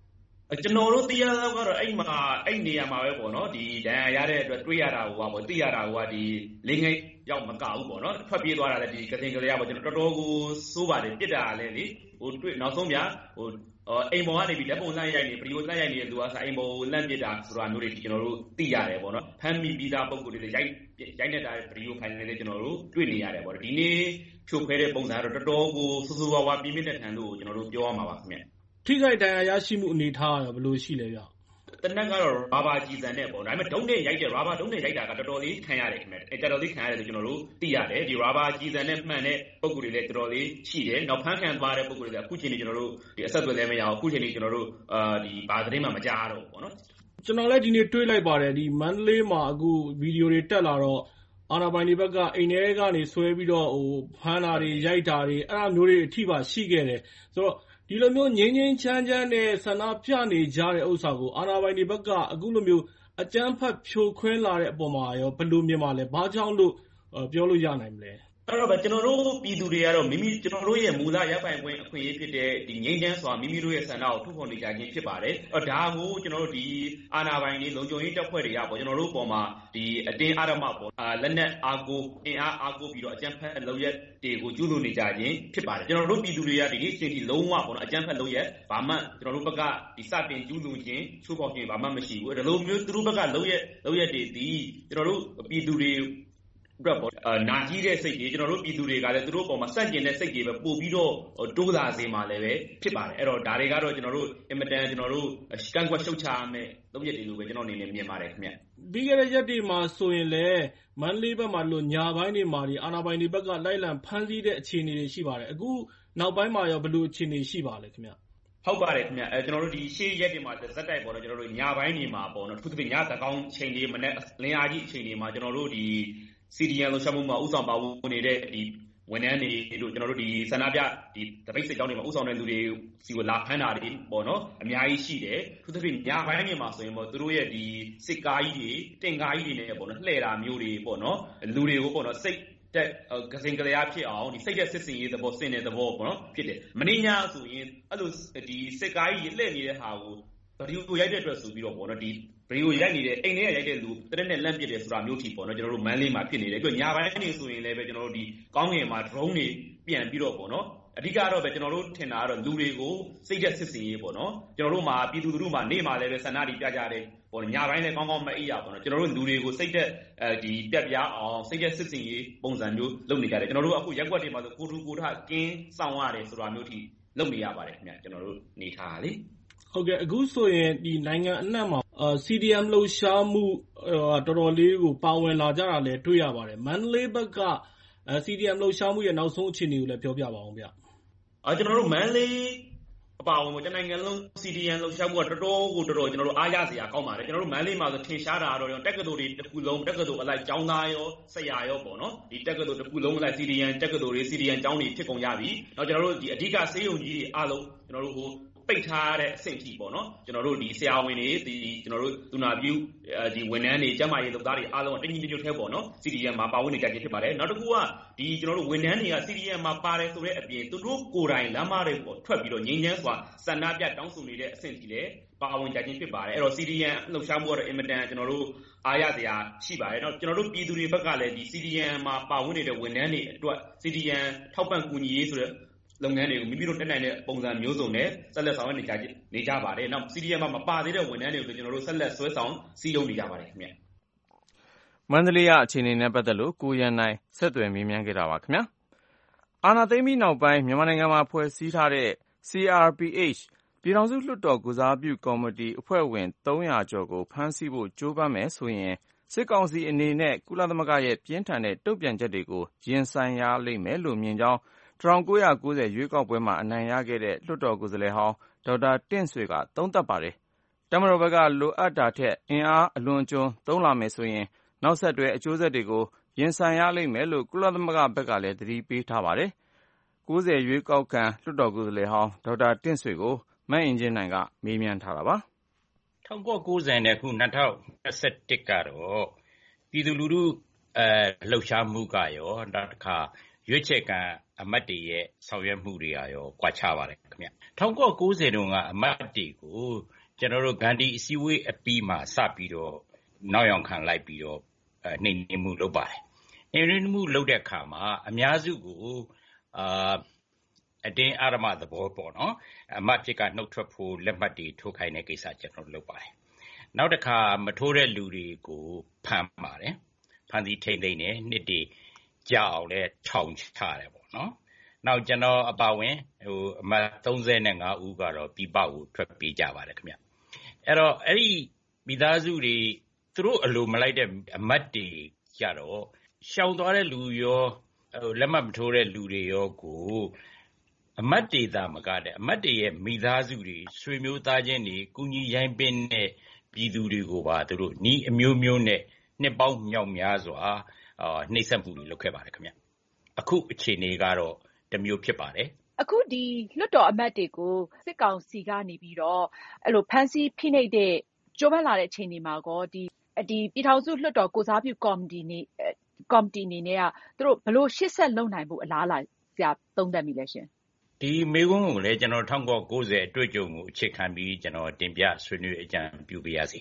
ကျွန်တော်တို့သိရတော့ကတော့အဲ့နေရာမှာပဲပေါ့နော်ဒီဒဏ်ရာရတဲ့အတွက်တွေ့ရတာဟိုသိရတာဟိုဒီလေးငိတ်ရောက်မကဘူးပေါ့နော်ထွက်ပြေးသွားတာလည်းဒီကစင်ကလေးကပေါ့ကျွန်တော်တော်တော်ကိုစိုးပါတယ်ပြစ်တာလည်းလေဟိုတွေ့နောက်ဆုံးဗျာဟိုအိမ်ပေါ်ကနေပြီးလက်ပုံလှမ်းရိုက်နေဗီဒီယိုလှမ်းရိုက်နေတဲ့သူကအိမ်ပေါ်ကိုလှမ်းပစ်တာဆိုတာမျိုးတွေကျွန်တော်တို့သိရတယ်ပေါ့နော်ဖမ်းမိပြီးသားပုံကိုယ်တွေရိုက်နေတာဗီဒီယိုဖိုင်တွေလည်းကျွန်တော်တို့တွေ့နေရတယ်ပေါ့ဒီနေ့ဖြိုခွဲတဲ့ပုံစံကတော့တော်တော်ကိုစိုးစိုးဝါးဝါပြင်းပြတဲ့ထန်လို့ကျွန်တော်တို့ပြောရမှာပါခင်ဗျထိခိုက်ဒဏ်ရာရရှိမှုအနေထားရောဘယ်လိုရှိလဲဗျတနက်ကတော့ရာဘာကြီးစံနဲ့ပေါ့ဒါပေမဲ့ဒုံးနဲ့ရိုက်တဲ့ရာဘာဒုံးနဲ့ရိုက်တာကတော်တော်လေးခံရတယ်ခင်ဗျတော်တော်လေးခံရတယ်ဆိုကျွန်တော်တို့သိရတယ်ဒီရာဘာကြီးစံနဲ့မှန်တဲ့ပုံကိုယ်တွေလည်းတော်တော်လေးရှိတယ်နောက်ဖမ်းခံသွားတဲ့ပုံကိုယ်တွေလည်းအခုချိန်นี้ကျွန်တော်တို့ဒီအဆက်အသွယ်လည်းမရအောင်အခုချိန်นี้ကျွန်တော်တို့ဒီဘာသတင်းမှမကြားတော့ဘူးပေါ့နော်ကျွန်တော်လည်းဒီနေ့တွေးလိုက်ပါတယ်ဒီမန္တလေးမှာအခုဗီဒီယိုတွေတက်လာတော့အာနာပိုင်တွေဘက်ကအိမ်ထဲကနေဆွဲပြီးတော့ဟိုဖမ်းတာတွေရိုက်တာတွေအဲ့အမျိုးတွေအထိပါရှိခဲ့တယ်ဆိုတော့ဒီလိုမျိုးငြိမ်းငြိမ်းချမ်းချမ်းနဲ့ဆန္ဒပြနေကြတဲ့ဥစ္စာကိုအာဏာပိုင်တွေဘက်ကအခုလိုမျိုးအကြမ်းဖက်ဖြိုခွင်းလာတဲ့အပေါ်မှာရောဘယ်လိုမြင်ပါလဲဘာကြောင့်လို့ပြောလို့ရနိုင်မလဲအဲ့တော့ကျွန်တော်တို့ပြည်သူတွေကတော့ကျွန်တော်တို့ရဲ့မူလရပိုင်ခွင့်အခွင့်အရေးဖြစ်တဲ့ဒီငြိမ်းချမ်းစွာမိမိတို့ရဲ့ဆန္ဒကိုထုတ်ဖော်နေကြခြင်းဖြစ်ပါတယ်ဒါကိုကျွန်တော်တို့ဒီအာဏာပိုင်တွေလုံခြုံရေးတပ်ဖွဲ့တွေကပေါ့ကျွန်တော်တို့ပေါ်မှာဒီအတင်းအဓမ္မပေါ့လက်နက်အားကိုအင်အားအားကိုပြီးတော့အကြမ်းဖက်လုပ်ရက်တွေကိုကျူးလွန်နေကြခြင်းဖြစ်ပါတယ်ကျွန်တော်တို့ပြည်သူတွေကဒီနေ့အချိန်ထိလုံးဝပေါ့နော်အကြမ်းဖက်လုပ်ရက်ဘာမှကျွန်တော်တို့ဘက်ကဒီစတင်ကျူးလွန်ခြင်းချိုးဖောက်ခြင်းဘာမှမရှိဘူးဒါလိုမျိုးသူတို့ဘက်ကလုပ်ရက်တွေဒီကျွန်တော်တို့ပြည်သူတွေအတွက်ပေါ့နာကြီးတဲ့စိတ်ကြီးကျွန်တော်တို့ပြည်သူတွေကလည်းသူတို့ပေါ်မှာစန့်ကျင်တဲ့စိတ်ကြီးပဲပို့ပြီးတော့တိုးလာစေမှာလည်းပဲဖြစ်ပါတယ်အဲ့တော့ဒါတွေကတော့ကျွန်တော်တို့အင်မတန်ကျွန်တော်တို့ကန့်ကွက်ရှုတ်ချရမယ်လုပ်ရက်တွေလို့ပဲကျွန်တော်အနေနဲ့မြင်ပါတယ်ခင်ဗျပြီးခဲ့တဲ့ရက်တွေမှာဆိုရင်လည်းမန္တလေးဘက်မှာလို့ညာပိုင်းတွေမှာဒီအာဏာပိုင်တွေဘက်ကလိုက်လံဖမ်းဆီးတဲ့အခြေအနေတွေရှိပါတယ်အခုနောက်ပိုင်းမှာရောဘယ်လိုအခြေအနေရှိပါလဲခင်ဗျဟုတ်ပါတယ်ခင်ဗျကျွန်တော်တို့ဒီရှေ့ရက်တွေမှာဇက်တိုက်ပေါ့နော်ကျွန်တော်တို့ညပိုင်းတွေမှာပေါ့နော်သူသဖြင့်ညသကောင်းချိန်တွေမနေ့လင်းအားကြီးအချိန်တွေမှာကျွန်တော်တို့ဒီCDN လှုပ်ရှားမှုမှာဥဆောင်ပါဝင်နေတဲ့ဒီဝန်ထမ်းတွေတို့ကျွန်တော်တို့ဒီဆန္ဒပြဒီတပိတ်စစ်ကြောင်းတွေမှာဥဆောင်တဲ့လူတွေစီကိုလာဖမ်းတာတွေပေါ့နော်အများကြီးရှိတယ်သူသဖြင့်ညပိုင်းတွေမှာဆိုရင်ပေါ့သူတို့ရဲ့ဒီစစ်ကားကြီးတွေတင်ကားကြီးတွေနဲ့ပေါ့နော်လှည့်တာမျိုးတွေပေါ့နော်လူတွေကိုပေါ့နော်စိတ်တက်ကစင်ကလေးအားဖြစ်အောင်ဒီစိတ်သက်စစ်စင်ရေးသဘောစင်တဲ့သဘောပေါ့နော်ဖြစ်တယ်မင်းညဆိုရင်အဲ့လိုဒီစစ်ကားကြီးလှည့်နေတဲ့ဟာကိုဗီဒီယိုရိုက်တဲ့အတွက်ဆိုပြီးတော့ပေါ့နော်ဒီဗီဒီယိုရိုက်နေတဲ့အိမ်ထဲရိုက်တဲ့လူတရက်နဲ့လန့်ပစ်တယ်ဆိုတာမျိုးထိပေါ့နော်ကျွန်တော်တို့မန်းလေးမှာဖြစ်နေတယ်ပြီးတော့ညပိုင်းနေဆိုရင်လည်းပဲကျွန်တော်တို့ဒီကောင်းငင်မှာ drone တွေပြန်ပြီးတော့ပေါ့နော်အဓိကတော့ပဲကျွန်တော်တို့ထင်တာကတော့လူတွေကိုစိတ်သက်စစ်စင်ရေးပေါ့နော်ကျွန်တော်တို့မှာပြည်သူလူထုမှာနေမှာလည်းပဲဆန္ဒတွေပြကြတယ်ပေါ့ညပိုင်းလည်းကောင်းကောင်းမအိပ်ရပေါ့နော်ကျွန်တော်တို့လူတွေကိုစိတ်သက်ဒီပြက်ပြားအောင်စိတ်သက်စစ်စင်ရေးပုံစံမျိုးလုပ်နေကြတယ်ကျွန်တော်တို့အခုရက်ွက်တွေမှာဆိုကိုထူကိုထကင်းဆောင်ရတယ်ဆိုတာမျိုးထိလုပ်နေရပါတယ်ခင်ဗျကျွန်တော်တို့နေထားတာလေဟုတ်ကဲ့အခုဆိုရင်ဒီနိုင်ငံအနှံ့မှာCDM လှုပ်ရှားမှုတော်တော်လေးကိုပါဝင်လာကြတာလည်းတွေ့ရပါတယ်မန္တလေးဘက်က CDM လှုပ်ရှားမှုရဲ့နောက်ဆုံးအခြေအနေကိုလည်းပြောပြပါအောင်ဗျကျွန်တော်တို့မန္တလေးအပါဝင်ကျွန်နိုင်ငံလုံး CDM လှုပ်ရှားမှုကတော်တော်ကျွန်တော်တို့အားရစရာကောင်းပါတယ်ကျွန်တော်တို့မန္တလေးမှာဆိုထင်ရှားတာတော့တက္ကသိုလ်တွေတစ်ခုလုံးတက္ကသိုလ်အလိုက်ကျောင်းသားရောဆရာရောပေါ့နော်ဒီတက္ကသိုလ်တစ်ခုလုံးအလိုက် CDM တက္ကသိုလ်တွေ CDM ကျောင်းတွေဖြစ်ကုန်ကြပြီနောက်ကျွန်တော်တို့ဒီအဓိကဆေးရုံကြီးတွေအားလုံးကျွန်တော်တို့ဟိုပိတ်ထားတဲ့အဆင့်ထိပေါ့နော်ကျွန်တော်တို့ဒီဆရာဝန်တွေဒီကျွန်တော်တို့သူနာပြုဒီဝန်ထမ်းတွေကျန်းမာရေးလုပ်သားတွေအားလုံးတင်းကြီးညွတ်ထဲပေါ့နော် CDM မှာပါဝင်နေကြခြင်းဖြစ်ပါတယ်နောက်တစ်ခုကဒီကျွန်တော်တို့ဝန်ထမ်းတွေက CDM မှာပါတယ်ဆိုတဲ့အပြင်သူတို့ကိုယ်တိုင်လမ်းမတွေပေါ်ထွက်ပြီးတော့ငြိမ်းချမ်းစွာဆန္ဒပြတောင်းဆိုနေတဲ့အဆင့်ထိလည်းပါဝင်ကြခြင်းဖြစ်ပါတယ်အဲ့တော့ CDM လှုပ်ရှားမှုကတော့အင်မတန်ကျွန်တော်တို့အားရစရာရှိပါတယ်နော်ကျွန်တော်တို့ပြည်သူတွေဘက်ကလည်းဒီ CDM မှာပါဝင်နေတဲ့ဝန်ထမ်းတွေအတွက် CDM ထောက်ပံ့ကူညီရေးဆိုတဲ့လုပ်ငန်းတွေကိုမိမိတို့တက်နိုင်တဲ့ပုံစံမျိုးစုံနဲ့ဆက်လက်ဆောင်ရွက်နေကြပါတယ်နောက် CDM မှာမပါသေးတဲ့ဝန်ထမ်းတွေကိုကျွန်တော်တို့ဆက်လက်ဆွဲဆောင်စည်းလုံးနေကြပါတယ်ခင်ဗျမန္တလေးအခြေအနေနဲ့ပတ်သက်လို့ကိုရန်နိုင်ဆက်သွယ်မေးမြန်းခဲ့တာပါခင်ဗျာအာဏာသိမ်းပြီးနောက်ပိုင်းမြန်မာနိုင်ငံမှာဖွဲ့စည်းထားတဲ့ CRPH ပြည်ထောင်စုလွှတ်တော်ကိုစားပြုကော်မတီအဖွဲ့ဝင်300ကျော်ကိုဖမ်းဆီးဖို့ကြိုးပမ်းမယ်ဆိုရင်စစ်ကောင်စီအနေနဲ့ကုလသမဂ္ဂရဲ့ပြင်းထန်တဲ့တုံ့ပြန်ချက်တွေကိုရင်ဆိုင်ရလိမ့်မယ်လို့မြင်ကြောင်း1990ရွေးကောက်ပွဲမှာအနိုင်ရခဲ့တဲ့လွှတ်တော်ကိုယ်စားလှယ်ဟောင်းဒေါက်တာတင့်ဆွေကသုံးသပ်ပါတယ်။တပ်မတော်ဘက်ကလိုအပ်တာထက်အင်အားအလွန်အကျွံသုံးလာမယ်ဆိုရင်နောက်ဆက်တွဲအကျိုးဆက်တွေကိုရင်ဆိုင်ရလိမ့်မယ်လို့ကုလသမဂ္ဂဘက်ကလည်းသတိပေးထားပါတယ်။90ရွေးကောက်ခံလွှတ်တော်ကိုယ်စားလှယ်ဟောင်းဒေါက်တာတင့်ဆွေကိုမအင်ကြင်းနိုင်ကမေးမြန်းထားတာပါ။1990နဲ့အခု2021ကတော့ပြည်သူလူထုလှုပ်ရှားမှုကရောနောက်တစ်ခါရွေးချယ်ခံအမတ်တွေရဲ့ဆောင်ရွက်မှုတွေကရောကွာခြားပါတယ်ခင်ဗျ1990တုန်းကအမတ်တွေကိုကျွန်တော်တို့ဂန္ဒီအစည်းအဝေးအပြီးမှာစပြီးတော့နောက်ယောင်ခံလိုက်ပြီးတော့နှိမ်နင်းမှုလုပ်ပါတယ်နှိမ်နင်းမှုလုပ်တဲ့အခါမှာအများစုကိုအတင်းအာရမသဘောပေါ့နော်အမတ်ဖြစ်ကနှုတ်ထွက်ဖို့လက်မှတ်တွေထိုးခိုင်းတဲ့ကိစ္စကျွန်တော်လုပ်ပါတယ်နောက်တစ်ခါမထိုးတဲ့လူတွေကိုဖမ်းပါတယ်ဖမ်းပြီးထိန်းသိမ်းတယ်နှစ်တည်ကြာအောင်လဲထောင်ချတယ်ပေါ့နော်နောက်ကျွန်တော်အပါဝင်အမတ်35ဦးကတော့ပြည်ပကိုထွက်ပြေးကြပါတယ်ခင်ဗျအဲ့တော့အဲ့ဒီမိသားစုတွေသူတို့အလိုမလိုက်တဲ့အမတ်တွေကြတော့ရှောင်သွားတဲ့လူရောလက်မှတ်မထိုးတဲ့လူတွေရောကိုအမတ်တွေသာမကတဲ့အမတ်တွေရဲ့မိသားစုတွေဆွေမျိုးသားချင်းတွေကုညီရိုင်းပင်းတဲ့ပြည်သူတွေကိုပါသူတို့ဤအမျိုးမျိုးနဲ့နှစ်ပေါင်းမြောက်များစွာနှိပ်စက်မှုတွေလုပ်ခဲ့ပါတယ်ခင်ဗျအခုအခြေအနေကတော့တမျိုးဖြစ်ပါတယ်အခုဒီလွှတ်တော်အမတ်တွေကိုစစ်ကောင်စီကနေပြီးတော့အဲ့လိုဖမ်းဆီးဖိနှိပ်တဲ့ကြိုးပမ်းလာတဲ့ချိန်တွေမှာကောဒီပြည်ထောင်စုလွှတ်တော်ကိုစားပြုကော်မတီအနေနဲ့ကသူတို့ဘလို့ရှေ့ဆက်လုပ်နိုင်ဖို့အလားအလာဆရာသုံးသပ်မိလဲရှင်ဒီမေကွန်းကိုလည်းကျွန်တော်1990အတွေ့အကြုံကိုအခြေခံပြီးကျွန်တော်တင်ပြဆွေးနွေးအကြံပြုပေးရစီ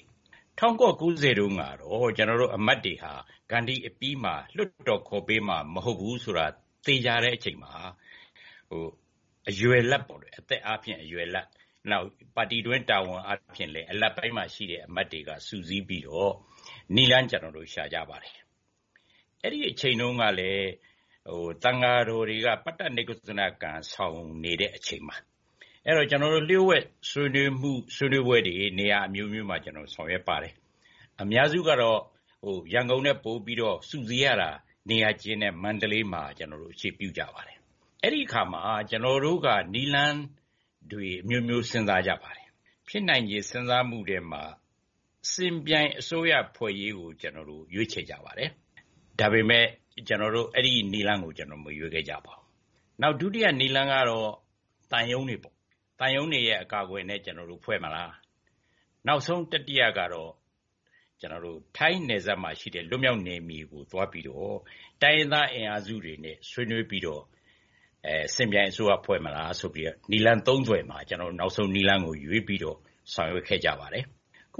1990တုန်းကတော့ကျွန်တော်တို့အမတ်တွေဟာဂန္ဒီအပြီးမှာလွှတ်တော်ခေါ်ပေးမှာမဟုတ်ဘူးဆိုတာသိကြတဲ့အချိန်မှာအရွယ်လက်ပေါ့လေအသက်အားဖြင့်အရွယ်လက်နောက်ပါတီတွင်းတာဝန်အားဖြင့်လည်းအလက်ပိုင်းမှာရှိတဲ့အမတ်တွေကစူးစီးပြီးတော့နီလန်းကျွန်တော်တို့ရှာကြပါတယ်အဲ့ဒီအချိန်တုန်းကလည်းတန်ဃာတော်တွေကပတ္တနိကုသနာကံဆောင်နေတဲ့အချိန်မှာအဲ့တော့ကျွန်တော်တို့လျှို့ဝှက်ဆွေးနွေးပွဲတွေနေရာအမျိုးမျိုးမှာကျွန်တော်ဆောင်ရွက်ပါတယ်အများစုကတော့ရန်ကုန်နဲ့ပို့ပြီးတော့စုစည်းရတာနေရာချင်းနဲ့မန္တလေးမှာကျွန်တော်တို့အခြေပြုကြပါတယ်အဲ့ဒီအခါမှာကျွန်တော်တို့ကနီလန်းတွေအမျိုးမျိုးစဉ်းစားကြပါတယ်ဖြစ်နိုင်ခြေစဉ်းစားမှုတွေမှာစင်ပြိုင်အစိုးရဖွဲ့ရေးကိုကျွန်တော်တို့ရွေးချယ်ကြပါတယ်ဒါပေမဲ့ကျွန်တော်တို့အဲ့ဒီနီလန်းကိုကျွန်တော်မရွေးခဲ့ကြပါဘူးနောက်ဒုတိယနီလန်းကတော့တန်ယုံတွေပေါ့တန်ယုံတွေရဲ့အကာအကွယ်နဲ့ကျွန်တော်တို့ဖွဲ့မလားနောက်ဆုံးတတိယကတော့ကျွန်တော်တို့ထိုင်းနယ်စပ်မှာရှိတဲ့လွတ်မြောက်နယ်မြေကိုသွားပြီးတော့တိုင်းရင်းသားအင်အားစုတွေနဲ့ဆွေးနွေးပြီးတော့စင်ပြိုင်အစိုးရဖွဲ့မလားဆိုပြီးတော့နီလန်း30မှာကျွန်တော်တို့နောက်ဆုံးနီလန်းကိုရွေးပြီးတော့ဆောင်ရွက်ခဲ့ကြပါတယ်ခု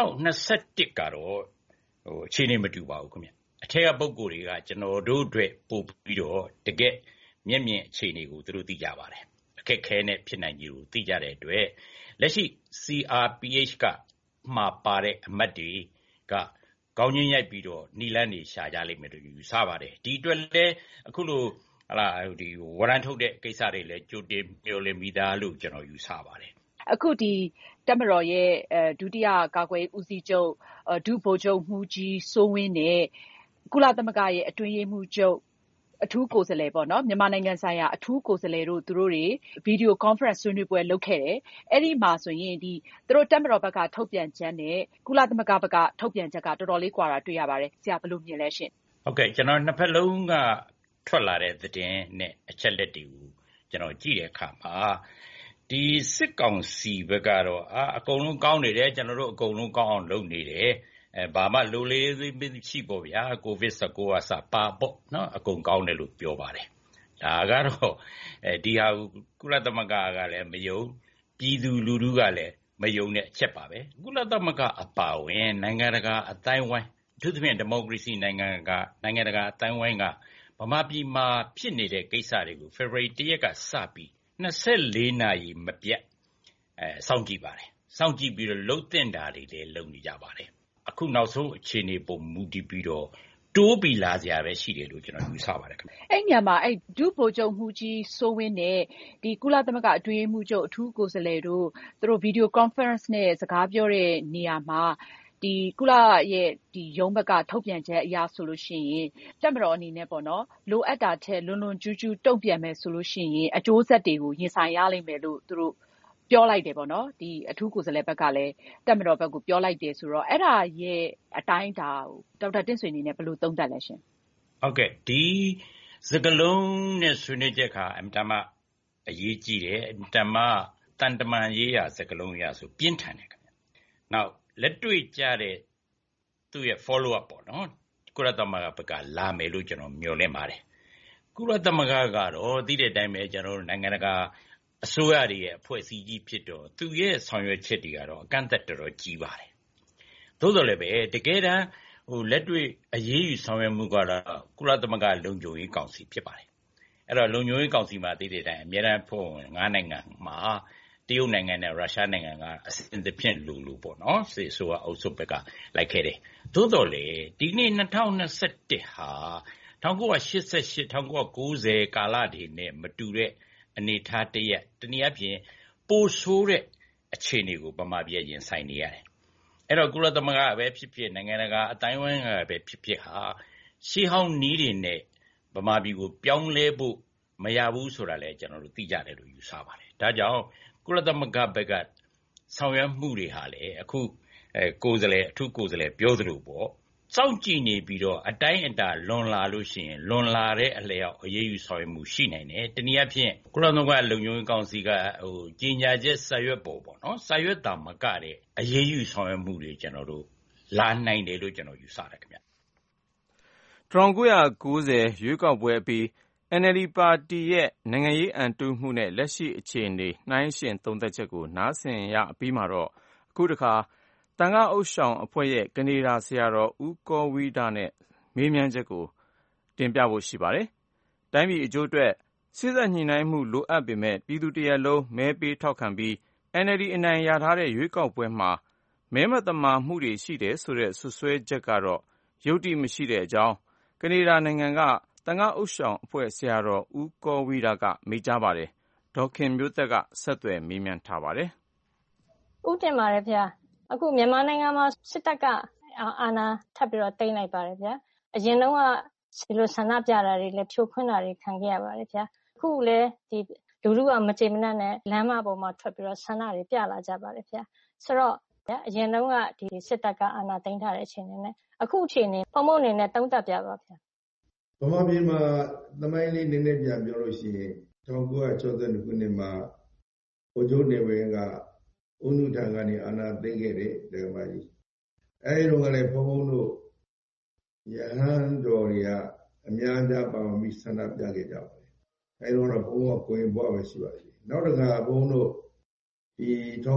2021ကတော့အခြေအနေမတူပါဘူးခင်ဗျအထက်ကပုံကိုယ်တွေကကျွန်တော်တို့အတွက်ပို့ပြီးတော့တကယ်မျက်မြင်အခြေအနေကိုသူတို့သိကြပါတယ်အခက်ခဲနဲ့ဖြစ်နိုင်ကြီးကိုသိကြတဲ့အတွက်လက်ရှိ CRPH ကမှာပါတဲ့အမတ်တွေကကောင်းချင်းရိုက်ပြီးတော့နီလန်းနေရှာကြလိမ့်မယ်လို့ယူဆပါတယ်ဒီအတွက်လည်းအခုလိုဒီဝရန်ထုတ်တဲ့ကိစ္စတွေလည်းကြိုတင်မျှော်လင့်မိသားလို့ကျွန်တော်ယူဆပါတယ်အခုဒီတပ်မတော်ရဲ့ဒုတိယကာကွယ်ဦးစီးချုပ်ဒုဗိုလ်ချုပ်မှူးကြီးစိုးဝင်းနဲ့ကုလသမဂ္ဂရဲ့အတွင်းရေးမှူးချုပ်အထူးကိုယ်စားလှယ်ပေါ့နော်မြန်မာနိုင်ငံဆိုင်ရာအထူးကိုယ်စားလှယ်တို့သူတို့တွေဗီဒီယိုကွန်ဖရင့်ဆွေးနွေးပွဲလုပ်ခဲ့တယ်အဲ့ဒီမှာဆိုရင်ဒီသူတို့တပ်မတော်ဘက်ကထုတ်ပြန်ချက်နဲ့ကုလသမဂ္ဂဘက်ကထုတ်ပြန်ချက်ကတော်တော်လေးကွာတာတွေ့ရပါတယ်ဆရာဘယ်လိုမြင်လဲရှင်ဟုတ်ကဲ့ကျွန်တော်နှစ်ဖက်လုံးကထွက်လာတဲ့သတင်းနဲ့အချက်လက်တွေကိုကျွန်တော်ကြည့်တဲ့အခါမှာဒီစစ်ကောင်စီဘက်ကတော့အကုန်လုံးကောင်းနေတယ်ကျွန်တော်တို့အကုန်လုံးကောင်းအောင်လုပ်နေတယ်ဘာမှလိုလေးရှိပေါ့ဗျာကိုဗစ်-19 ကစပါပေါ့နော်အကုန်ကောင်းတယ်လို့ပြောပါတယ်ဒါကတော့ဒီဟာကုလသမဂ္ဂကလည်းမယုံပြည်သူလူထုကလည်းမယုံတဲ့အချက်ပါပဲကုလသမဂ္ဂအပါအဝင်နိုင်ငံတကာအတိုင်းဝိုင်းအထူးသဖြင့်ဒီမိုကရေစီနိုင်ငံတကာအတိုင်းဝိုင်းကဗမာပြည်မှာဖြစ်နေတဲ့ကိစ္စတွေကို February 1 ရက်ကစပြီး24နာရီမပြတ်စောင့်ကြည့်ပါတယ်စောင့်ကြည့်ပြီးတော့လှုပ်တင်တာတွေလည်းလုပ်နေကြပါတယ်အခုနောက်ဆုံးအခြေအနေပုံမူတည်ပြီးတော့တိုးပြီးလာစရာပဲရှိတယ်လို့ကျွန်တော်ယူဆပါတယ်ခင်ဗျအဲ့ညမှာအဲ့ဒုဗိုလ်ချုပ်မှူးကြီးစိုးဝင်းနဲ့ဒီကုလသမဂ္ဂအတွင်းရေးမှူးချုပ်အထူးကိုယ်စားလှယ်တို့သူတို့ဗီဒီယိုကွန်ဖရင့်နဲ့စကားပြောတဲ့နေရာမှာဒီကုလရဲ့ဒီရုံးဘက်ကထုတ်ပြန်ချက်အရဆိုလို့ရှိရင်တပ်မတော်အနေနဲ့ပေါ့နော်လိုအပ်တာထက်လွန်လွန်ကျူးကျူးတုံ့ပြန်မယ်ဆိုလို့ရှိရင်အကျိုးဆက်တွေကိုရင်ဆိုင်ရလိမ့်မယ်လို့သူတို့ပြောလိုက်တယ်ပေါ့နော်ဒီအထူးကိုယ်စားလှယ်ဘက်ကလည်းတပ်မတော်ဘက်ကိုပြောလိုက်တယ်ဆိုတော့အဲ့ဒါရဲ့အတိုင်းဒါဒေါက်တာတင့်ဆွေအနေနဲ့ဘယ်လိုသုံးသပ်လဲရှင်ဟုတ်ကဲ့ဒီစကလုံးနဲ့ဆွေးနွေးချက်ကအင်တမအရေးကြီးတယ်အင်တမတန်တမန်ရေးရာစကလုံးရဆိုပြင်းထန်တယ်ခင်ဗျနောက်လက်တွေ့ကြတဲ့သူ့ရဲ့ follow up ပေါ့နော်ကုလသမဂ္ဂဘက်ကလာမယ်လို့ကျွန်တော်မျှော်လင့်ပါတယ်ကုလသမဂ္ဂကတော့သိတဲ့အတိုင်းပဲကျွန်တော်တို့နိုင်ငံတကာအစိုးရတွေရဲ့အဖွဲ့အစည်းကြီးဖြစ်တော့သူရဲ့ဆောင်ရွက်ချက်တွေကတော့အကန့်အသတ်တော်တော်ကြီးပါတယ်။သို့တော်လည်းပဲတကယ်တမ်းလက်တွေ့အရေးယူဆောင်ရွက်မှုကတော့ကုလသမဂ္ဂလုံခြုံရေးကောင်စီဖြစ်ပါတယ်။အဲ့တော့လုံခြုံရေးကောင်စီမှာသိတဲ့အတိုင်းအများအားဖြင့်9နိုင်ငံမှာတရုတ်နိုင်ငံနဲ့ရုရှားနိုင်ငံကအစဉ်သဖြင့်လို့ပေါ့နော်စစ်ဆိုအုပ်စုဘက်ကလိုက်ခဲ့တယ်။သို့တော်လေဒီနေ့2021ဟာ1988 1990ကာလတွေနဲ့မတူတဲ့အနေထားတရက်တနည်းအားဖြင့်ပိုဆိုးတဲ့အခြေအနေကိုဗမာပြည်ရင်ဆိုင်နေရတယ်။အဲ့တော့ကုလသမဂ္ဂပဲဖြစ်ဖြစ်နိုင်ငံတကာအတိုင်းအဝိုင်းကပဲဖြစ်ဖြစ်ဟာရှေးဟောင်းနည်းတွေနဲ့ဗမာပြည်ကိုပြောင်းလဲဖို့မရဘူးဆိုတာလည်းကျွန်တော်တို့သိကြတယ်လို့ယူဆပါတယ်။ဒါကြောင့်ကုလသမဂ္ဂဘက်ကဆောင်ရွက်မှုတွေဟာလည်းအခုကိုယ်စားလှယ်အထူးကိုယ်စားလှယ်ပြောသလိုပေါ့စောင့်ကြည့်နေပြီးတော့အတိုင်းအတာလွန်လာလို့ရှိရင်လွန်လာတဲ့အလျောက်အရေးယူဆောင်ရွက်မှုရှိနိုင်တယ်။တနည်းအားဖြင့်ကုလသမဂ္ဂလုံခြုံရေးကောင်စီကကြီးညာချက်စာရွက်ပေါ်ပေါ့နော်စာရွက်တာမကတဲ့အရေးယူဆောင်ရွက်မှုတွေကျွန်တော်တို့လာနိုင်တယ်လို့ကျွန်တော်ယူဆတယ်ခင်ဗျ။1990ရွေးကောက်ပွဲအပြီး NLD ပါတီရဲ့နိုင်ငံရေးအံတုမှုနဲ့လက်ရှိအခြေအနေနှိုင်းယှဉ်သုံးသပ်ချက်ကိုနားဆင်ရအပြီးမှာတော့အခုတခါသံဃာ့ဥသျှောင်အဖွဲ့ရဲ့ကနေဒါဆရာတော်ဦးကောဝိဒနဲ့မေးမြန်းချက်ကိုတင်ပြဖို့ရှိပါတယ်။တိုင်းပြည်အကျိုးအတွက်စေ့စပ်ညှိနှိုင်းမှုလိုအပ်ပေမဲ့ပြည်သူတရက်လုံးမဲပေးထောက်ခံပြီး NLD အနိုင်ရထားတဲ့ရွေးကောက်ပွဲမှာမဲမသမာမှုတွေရှိတယ်ဆိုတဲ့ဆွဆွဲချက်ကတော့ယုတ္တိမရှိတဲ့အကြောင်းကနေဒါနိုင်ငံကသံဃာ့ဥသျှောင်အဖွဲ့ဆရာတော်ဦးကောဝိဒကမိန့်ကြားပါတယ်။ဒေါ်ခင်မျိုးသက်ကဆက်သွယ်မေးမြန်းထားပါတယ်။ဦးတင်ပါတယ်ဗျာ။အခုမြန်မာနိုင်ငံမှာစစ်တပ်ကအာဏာထပ်ပြီးတော့သိမ်းလိုက်ပါတယ်ဗျာ။အရင်တုန်းကဒီလိုဆန္ဒပြတာတွေလည်းဖြိုခွင်းတာတွေခံခဲ့ရပါတယ်ဗျာ။အခုလည်းဒီလူထုကမကြေမနက်နဲ့လမ်းမပေါ်မှာထွက်ပြီးတော့ဆန္ဒတွေပြလာကြပါတယ်ဗျာ။ဆိုတော့အရင်တုန်းကဒီစစ်တပ်ကအာဏာသိမ်းထားတဲ့အချိန်နဲ့အခုအချိန်နဲ့ပုံမှန်အနေနဲ့သုံးသပ်ပြပါဗျာ။ဗမာပြည်မှာသမိုင်းလေးနည်းနည်းပြန်ပြောလို့ရှိရင်1962ခုနှစ်မှာဗိုလ်ချုပ်နေဝင်းကဦးနုထံကနေအာဏာသိမ်းခဲ့တဲ့ဒကမာကြီးအဲဒီတော့ကလည်းဘုန်းဘုန်းတို့ယဟန်တော်တွေကအများကြီးပါဝင်ပြီးဆန္ဒပြခဲ့ကြပါတယ်အဲဒီတော့ဘုန်းဘုန်းကကိုရင်ဘွားပဲရှိပါသေးတယ်နောက်တစ်ခါဘုန်းတို့ဒီ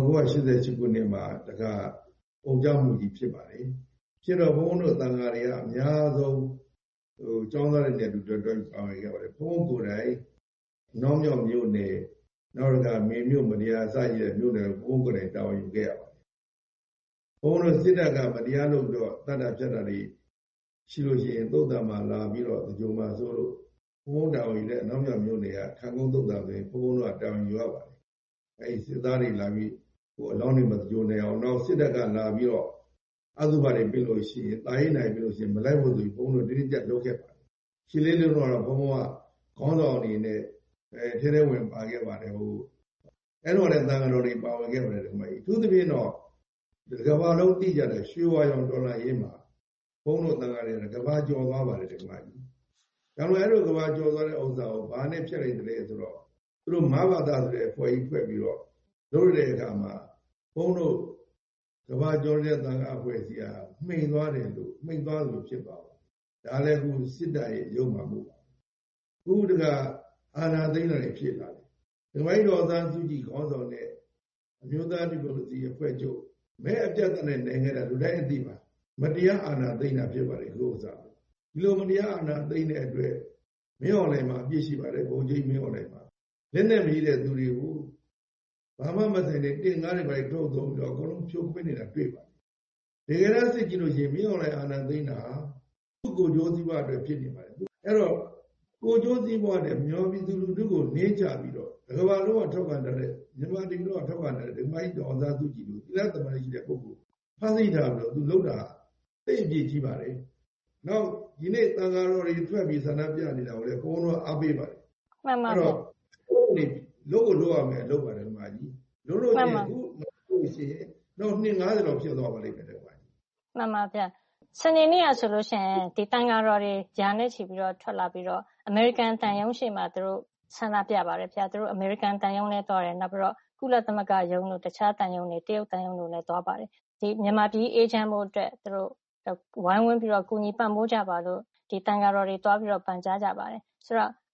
1988ခုနှစ်မှာတခါပုံကြမှုကြီးဖြစ်ပါတယ်ဖြစ်တော့ဘုန်းဘုန်းတို့တန်ဃာတွေကအများဆုံးကျောင်းသားတွေနဲ့တူတော်တော်ပါဝင်ခဲ့ပါတယ်ဘုန်းကိုယ်တိုင်နောင်မြောက်မြို့နယ်နောက်တစ်ခါမေမြို့မတရားစရည်မြို့နယ်ဘုန်းကိုယ်တိုင်တာဝန်ယူခဲ့ရပါတယ်ဘုန်းတို့စစ်တပ်ကမတရားလုပ်တော့တတ်တာဖြတ်တာတွေရှိလို့ရှိရင်သုတ်တံမှာလာပြီးတော့ကြုံမှာဆိုလို့ဘုန်းတာဝန်ယူတဲ့အနောက်မြောက်မြို့နယ်ကခံကုန်းသုတ်တံဆိုရင်ဘုန်းတို့ကတာဝန်ယူရပါတယ်အဲဒီစစ်သားတွေလာပြီးအလောင်းတွေမကြုံနေအောင်နောက်စစ်တပ်ကလာပြီးတော့အသုဘတွေပြင်လို့ရှိရင်တာရင်နိုင်ပြင်လို့ရှိရင်မလိုက်ဖို့ဆိုပြီးဘုန်းတို့တင်းကြပ်လုပ်ခဲ့ပါတယ်ရှင်းလေးလုံးတော့ဘုန်းကခေါင်းဆောင်အနေနဲ့ထဲထဲဝင်ပါခဲ့ပါတယ်အဲ့တော့လည်းသံဃာတော်တွေပါဝင်ခဲ့ပါတယ်ဒီမှာအထူးသဖြင့်တော့ကမ္ဘာလုံးသိကြတဲ့ရွှေဝါရောင်ဒေါ်လာရေးမှာဘုန်းတို့သံဃာတွေကကမ္ဘာကျော်သွားပါတယ်ဒီမှာကြီးဒါမှမဟုတ်အဲ့လိုကမ္ဘာကျော်သွားတဲ့ဥစ္စာကိုဘာနဲ့ဖြတ်လိုက်တယ်ဆိုတော့သူတို့မဘာသာဆိုတဲ့အဖွဲ့ကြီးဖွဲ့ပြီးတော့လုပ်တဲ့အခါမှာဘုန်းတို့ကမ္ဘာကျော်တဲ့သံဃာအဖွဲ့စီကမှိန်သွားတယ်လို့မှိန်သွားလို့ဖြစ်သွားပါတယ်ဒါလည်းခုစစ်တပ်ရဲ့ရုံမှမှုပါခုတကအာဏာသိမ်းတာတွေဖြစ်လာတယ်ဒီမိုင်းတော်သားစုကြည်ခေါင်းဆောင်တဲ့အမျိုးသားဒီမိုကရေစီအဖွဲ့ချုပ်မဲအပြတ်နဲ့နိုင်ငံတာလူတိုင်းအသိပါမတရားအာဏာသိမ်းတာဖြစ်ပါတယ်ခုဥစ္စာဒီလိုမတရားအာဏာသိမ်းတဲ့အတွက်မင်းအောင်လှိုင်မှာအပြစ်ရှိပါတယ်ဘုံကြီးမင်းအောင်လှိုင်မှာလက်နဲ့မြည်တဲ့သူတွေကိုဘာမှမဆိုင်တဲ့တင်ကားတွေပဲထုတ်သုံးပြီးတော့အကုန်လုံးဖြိုခွင်းနေတာတွေ့ပါတယ်တကယ်တော့စစ်ကြည့်လို့ရှိရင်မင်းအောင်လှိုင်အာဏာသိမ်းတာသူ့ကိုကြိုးစည်းပွားအတွက်ဖြစ်နေပါတယ်အဲ့တော့ကိုကျိုးစည်းပွားတဲ့မြောပြည်သူလူထုကိုနင်းချပြီးတော့ကမ္ဘာလုံးကထောက်ခံတဲ့မြန်မာပြည်လုံးကထောက်ခံတဲ့ဒီမိုင်းတော်သားစုကြည်လို့သီလသမารရှိတဲ့ပုဂ္ဂိုလ်ဖန်ဆီးထားပြီးတော့သူလှုပ်တာသိအပြည့်ကြီးပါတယ်။နောက်ဒီနေ့သံဃာတော်တွေထွက်ပြီးဆန္ဒပြနေတာကိုလည်းဘုန်းတော်အားပေးပါတယ်။မှန်ပါဗျာ။အဲ့တော့ဒီလို့ကိုလုပ်ရမယ်လုပ်ပါတယ်ဒီမှာကြီးလို့လို့ချင်းခုလို့ရှိရင်တော့250လောက်ဖြစ်သွားပါလိမ့်မယ်ဒီမှာကြီး။မှန်ပါဗျာ။စနေနေ့ကဆိုလို့ရှိရင်ဒီတန်ဃာတော်တွေဂျာနဲ့ချီပြီးတော့ထွက်လာပြီးတော့အမေရိကန်တန်ယုံရှိမှသူတို့ဆန္ဒပြပါတယ်ဗျာသူတို့အမေရိကန်တန်ယုံနဲ့သွားတယ်နောက်ပြီးတော့ကုလသမဂ္ဂယုံတို့တခြားတန်ယုံတွေတရုတ်တန်ယုံတို့လည်းသွားပါတယ်ဒီမြန်မာပြည်အေဂျင့်ဖို့အတွက်သူတို့ဝိုင်းဝန်းပြီးတော့ကူညီပံ့ပိုးကြပါလို့ဒီတန်ဃာတော်တွေသွားပြီးတော့ပန်ကြားကြပါတယ်ဆိုတော့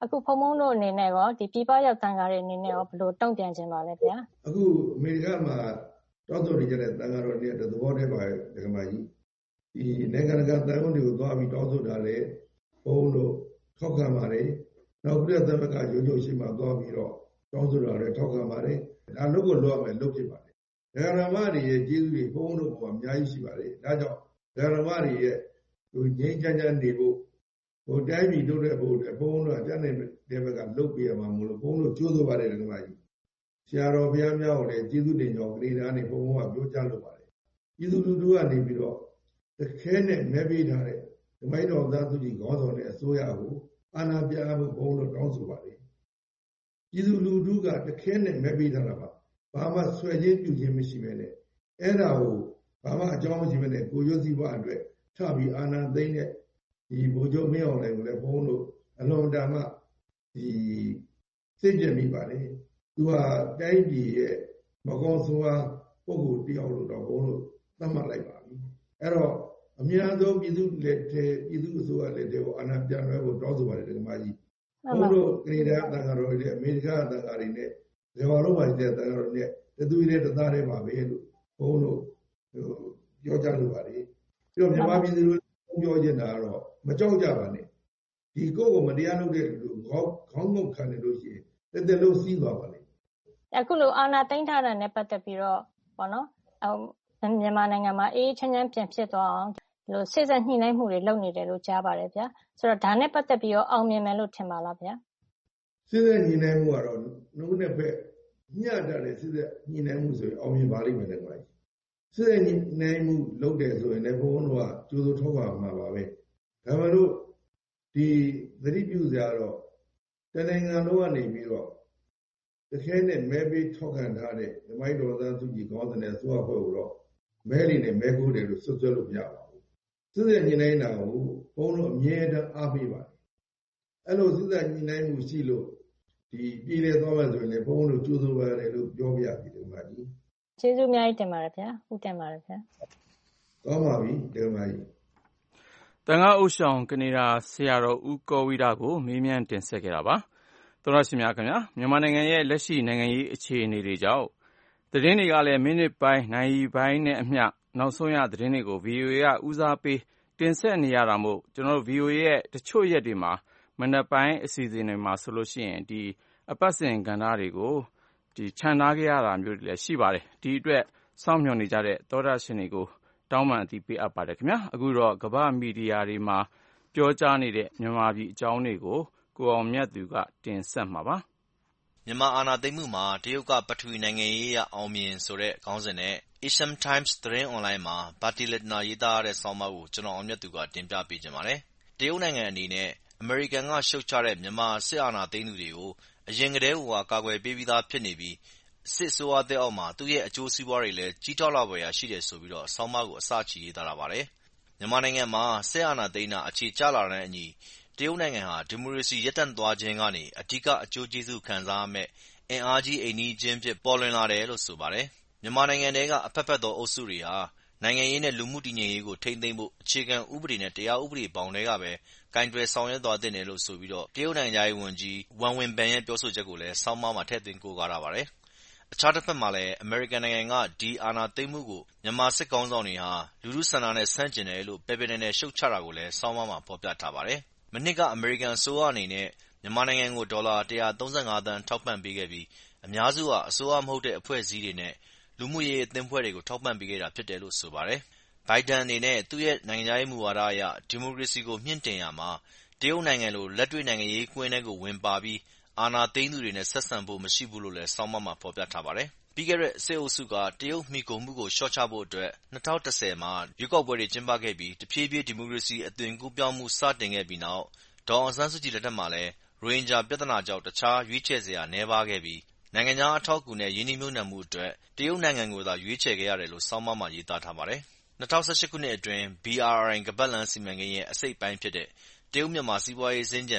အခုဖုံဖုံတို့အနေနဲ့ရောဒီပြည်ပရောက်တန်ခါတွေအနေနဲ့ရောဘယ်လိုတုံ့ပြန်ခြင်းပါလဲဗျာအခုအမေရိကန်မှာတောင်းဆိုနေကြတဲ့တန်ခါတော်တွေသဘောတည်းပါဒကမာကြီးဒီနိုင်ငံတကာတန်ခွန်းတွေကိုသွားပြီးတောင်းဆိုတာလေဘုံတို့ထောက်ခံပါတယ်နောက်ပြည်သမဂ္ဂရုံးချုပ်ရှိမှသွားပြီးတော့တောင်းဆိုတာလေထောက်ခံပါတယ်ဒါလို့ကိုလောရမယ်လုပ်ဖြစ်ပါတယ်ဒကာရမတွေရဲ့ကျေးဇူးတွေဘုံတို့ကအများကြီးရှိပါတယ်ဒါကြောင့်ဒကာရမတွေရဲ့ငြိမ်းချမ်းချမ်းနေဖို့တိုင်းပြည်တိုးတက်ဖို့အတွက်ဘုံတို့အကြမ်းတဲ့ဘက်ကလုပ်ပြရမှာမလို့ဘုံတို့ကြိုးစားပါတယ်ဒကာမကြီးဆရာတော်ဘုရားများကိုလည်းကျေးဇူးတင်ကြောင်းဂရေဒါနဲ့ဘုံကပြောကြားလိုပါတယ်ကျေးဇူးလူတို့ကနေပြီးတော့တခဲနဲ့မဲပေးထားတဲ့ဓမ္မတော်သားသူကြီးခေါင်းဆောင်တဲ့အစိုးရကိုအာဏာပြဖို့ဘုံတို့တောင်းဆိုပါတယ်ကျေးဇူးလူတို့ကတခဲနဲ့မဲပေးထားတာပါဘာမှဆွဲချင်းပြုချင်းမရှိပဲနဲ့အဲ့ဒါကိုဘာမှအကြောင်းမရှိပဲနဲ့ကိုရွတ်စည်းပွားအတွက်ထပြီးအာဏာသိမ်းတဲ့ဒီဗိုလ်ချုပ်မင်းအောင်လှိုင်ကိုလည်းဘုံတို့အလွန်တမ်းမှဒီစိတ်ကြမိပါတယ်သူဟာတိုင်းပြည်ရဲ့မကောင်းဆိုးဝါးပုဂ္ဂိုလ်တယောက်လို့တော့ဘုံတို့သတ်မှတ်လိုက်ပါပြီအဲ့တော့အများဆုံးပြည်သူလက်ထဲပြည်သူအစိုးရလက်ထဲကိုအာဏာပြန်လွှဲဖို့တောင်းဆိုပါတယ်ဒကမာကြီးဘုံတို့ကနေဒါတန်ခါတော်တွေအမေရိကန်တန်ခါတွေနဲ့ဒီဘာလို့ပါတဲ့တန်ခါတော်တွေနဲ့တူရတဲ့တသားတွေပါပဲလို့ဘုံတို့ပြောကြလို့ပါတယ်ပြီးတော့မြန်မာပြည်သူတို့ပြောချင်တာကတော့မကြောက်ကြပါနဲ့ဒီကိုယ့်ကိုမတရားလုပ်တဲ့လူခေါင်းငုတ်ခံနေလို့ရှိရင်တက်လို့စီးသွားပါလိမ့်အခုလိုအာဏာသိမ်းထားတာနဲ့ပတ်သက်ပြီးတော့ပေါ့နော်မြန်မာနိုင်ငံမှာအေးချမ်းချမ်းပြန်ဖြစ်သွားအောင်ဒီလိုစိတ်ဆက်ညှိနှိုင်းမှုတွေလုပ်နေတယ်လို့ကြားပါတယ်ဗျာဆိုတော့ဒါနဲ့ပတ်သက်ပြီးတော့အောင်မြင်မယ်လို့ထင်ပါလားဗျာစိတ်ဆက်ညှိနှိုင်းမှုကတော့နှုတ်နဲ့ဖက်ညှတာတဲ့စိတ်ဆက်ညှိနှိုင်းမှုဆိုရင်အောင်မြင်ပါလိမ့်မယ်လေကွာစိတ်ဆက်ညှိနှိုင်းမှုလုပ်တယ်ဆိုရင်လည်းဘုန်းတော်ကကျိုးစိုးထောက်ပါမှာပါပဲဒါမှမဟုတ်ဒီသတိပြုစရာတော့တနိုင်ငံလုံးကနေပြီးတော့တခဲနဲ့မဲပေးထောက်ခံထားတဲ့ဓမ္မတော်သားသူကြီးခေါင်းစဉ်နဲ့ဆိုအဖွဲ့ကိုတော့မဲလီနဲ့မဲခိုးတယ်လို့ဆွဆွဲလို့မရပါဘူးစစ်စစ်ညှိနှိုင်းတာကိုဘုန်းတော်အမြဲတမ်းအားပေးပါတယ်အဲ့လိုစစ်စစ်ညှိနှိုင်းမှုရှိလို့ဒီပြည်လေသွားမှဆိုရင်လည်းဘုန်းတော်ကျိုးစိုးပါတယ်လို့ပြောပြရပြီဒီမှာကြီးကျေးဇူးအများကြီးတင်ပါတယ်ဗျာဟုတ်တင်ပါတယ်ဗျာကောင်းပါပြီဒီမှာကြီးတန်ခါအုပ်ဆောင်ကနေဒါဆရာတော်ဦးကောဝိဒကိုမေးမြန်းတင်ဆက်ခဲ့တာပါသောရရှိမြခင်ဗျာမြန်မာနိုင်ငံရဲ့လက်ရှိနိုင်ငံရေးအခြေအနေတွေကြောင့်သတင်းတွေကလည်းမိနစ်ပိုင်းနိုင်ရီပိုင်းနဲ့အမျှနောက်ဆုံးရသတင်းတွေကို VOA ကဦးစားပေးတင်ဆက်နေရတာမို့ကျွန်တော်တို့ VOA ရဲ့တချို့ရက်တွေမှာမနက်ပိုင်းအစီအစဉ်တွေမှာဆိုလို့ရှိရင်ဒီအပတ်စဉ်ကဏ္ဍတွေကိုဒီခြံထားခဲ့ရတာမျိုးတွေလည်းရှိပါတယ်ဒီအတွက်စောင့်မျှော်နေကြတဲ့သောရရှင်တွေကိုတောင်းပန်အသိပေးအပ်ပါတယ်ခင်ဗျာအခုတော့ကမ္ဘာမီဒီယာတွေမှာပြောကြားနေတဲ့မြန်မာပြည်အကြောင်းတွေကိုကိုအောင်မြတ်သူကတင်ဆက်မှာပါမြန်မာအာဏာသိမ်းမှုမှာတရုတ်ကပထဝီနိုင်ငံရေးအရအောင်မြင်ဆိုတဲ့ခေါင်းစဉ်နဲ့ Asian Times သတင်းအွန်လိုင်းမှာဘာတီလက်နာရေးသားတဲ့ဆောင်းပါးကိုကျွန်တော်အောင်မြတ်သူကတင်ပြပေးချင်ပါတယ်တရုတ်နိုင်ငံအနေနဲ့အမေရိကန်ကရှုတ်ချတဲ့မြန်မာစစ်အာဏာသိမ်းသူတွေကိုအရင်ကတည်းကကာကွယ်ပေးပြီးသားဖြစ်နေပြီးစစ်အစိုးရတဲ့အောက်မှာသူ့ရဲ့အကျိုးစီးပွားတွေလည်းကြီးထွားလာဖွယ်ရာရှိတယ်ဆိုပြီးတော့ဆောင်းပါးကိုအစချီရေးသားလာပါတယ်မြန်မာနိုင်ငံမှာစစ်အာဏာသိမ်းတာအခြေကျလာတဲ့အညီတရုတ်နိုင်ငံဟာဒီမိုကရေစီရပ်တန့်သွားခြင်းကနေအဓိကအကျိုးကျေးဇူးခံစားရမယ့်အင်အားကြီးအိမ်နီးချင်းဖြစ်ပေါ်လွင်လာတယ်လို့ဆိုပါတယ်မြန်မာနိုင်ငံထဲကအဖက်ဖက်သောအုပ်စုတွေဟာနိုင်ငံရေးနဲ့လူမှုတည်ငြိမ်ရေးကိုထိန်းသိမ်းဖို့အခြေခံဥပဒေနဲ့တရားဥပဒေဘောင်ထဲကပဲကိုင်တွယ်ဆောင်ရွက်သွားသင့်တယ်လို့ဆိုပြီးတော့တရုတ်နိုင်ငံသားရေးဝန်ကြီးဝမ်ဝင်ဘန်ရဲ့ပြောဆိုချက်ကိုလည်းဆောင်းပါးမှာထည့်သွင်းကိုးကားထားပါတယ်အခြားတစ်ဖက်မှာလည်းအမေရိကန်နိုင်ငံကဒီအာဏာသိမ်းမှုကိုမြန်မာစစ်ကောင်ဆောင်တွေဟာလူထုဆန္ဒနဲ့ဆန့်ကျင်တယ်လို့ပယ်ပယ်နယ်နယ်ရှုတ်ချတာကိုလည်းဆောင်းပါးမှာဖော်ပြထားပါတယ်မနှစ်ကအမေရိကန်အစိုးရအနေနဲ့မြန်မာနိုင်ငံကိုဒေါ်လာ135သန်းထောက်ပံ့ပေးခဲ့ပြီးအများစုဟာအစိုးရမဟုတ်တဲ့အဖွဲ့အစည်းတွေနဲ့လူမှုရေးအသင်းအဖွဲ့တွေကိုထောက်ပံ့ပေးခဲ့တာဖြစ်တယ်လို့ဆိုပါတယ်ဘိုင်ဒန်အနေနဲ့သူ့ရဲ့နိုင်ငံခြားရေးမူဝါဒအရဒီမိုကရေစီကိုမြှင့်တင်ရာမှာတရုတ်နိုင်ငံလိုလက်တွေ့နိုင်ငံရေးကွင်းထဲကိုဝင်ပါပြီးအာဏာသိမ်းသူတွေနဲ့ဆက်ဆံဖို့မရှိဘူးလို့လည်းဆောင်းပါးမှာဖော်ပြထားပါတယ်ပြီးခဲ့တဲ့စစ်အုပ်စုကတရုတ်မှီခိုမှုကိုလျှော့ချဖို့အတွက်2010မှာရွေးကောက်ပွဲတွေကျင်းပခဲ့ပြီးတဖြည်းဖြည်းဒီမိုကရေစီအသွင်ကူးပြောင်းမှုစတင်ခဲ့ပြီးနောက်ဒေါ်အောင်ဆန်းစုကြည်လက်ထက်မှာလည်းရိုဟင်ဂျာပြဿနာကြောင့်တခြားရွေးချယ်စရာနည်းပါးခဲ့ပြီးနိုင်ငံခြားအထောက်အကူနဲ့ရင်းနှီးမြှုပ်နှံမှုအတွက်တရုတ်နိုင်ငံကိုသာရွေးချယ်ခဲ့ရတယ်လို့ဆောင်းပါးမှာရေးသားထားပါတယ်2018ခုနှစ်အတွင်း BRI ခါးပတ်လမ်းစီမံကိန်းရဲ့အစိတ်အပိုင်းဖြစ်တဲ့တရုတ်မြန်မာစီးပွားရေးစင်္ကြန်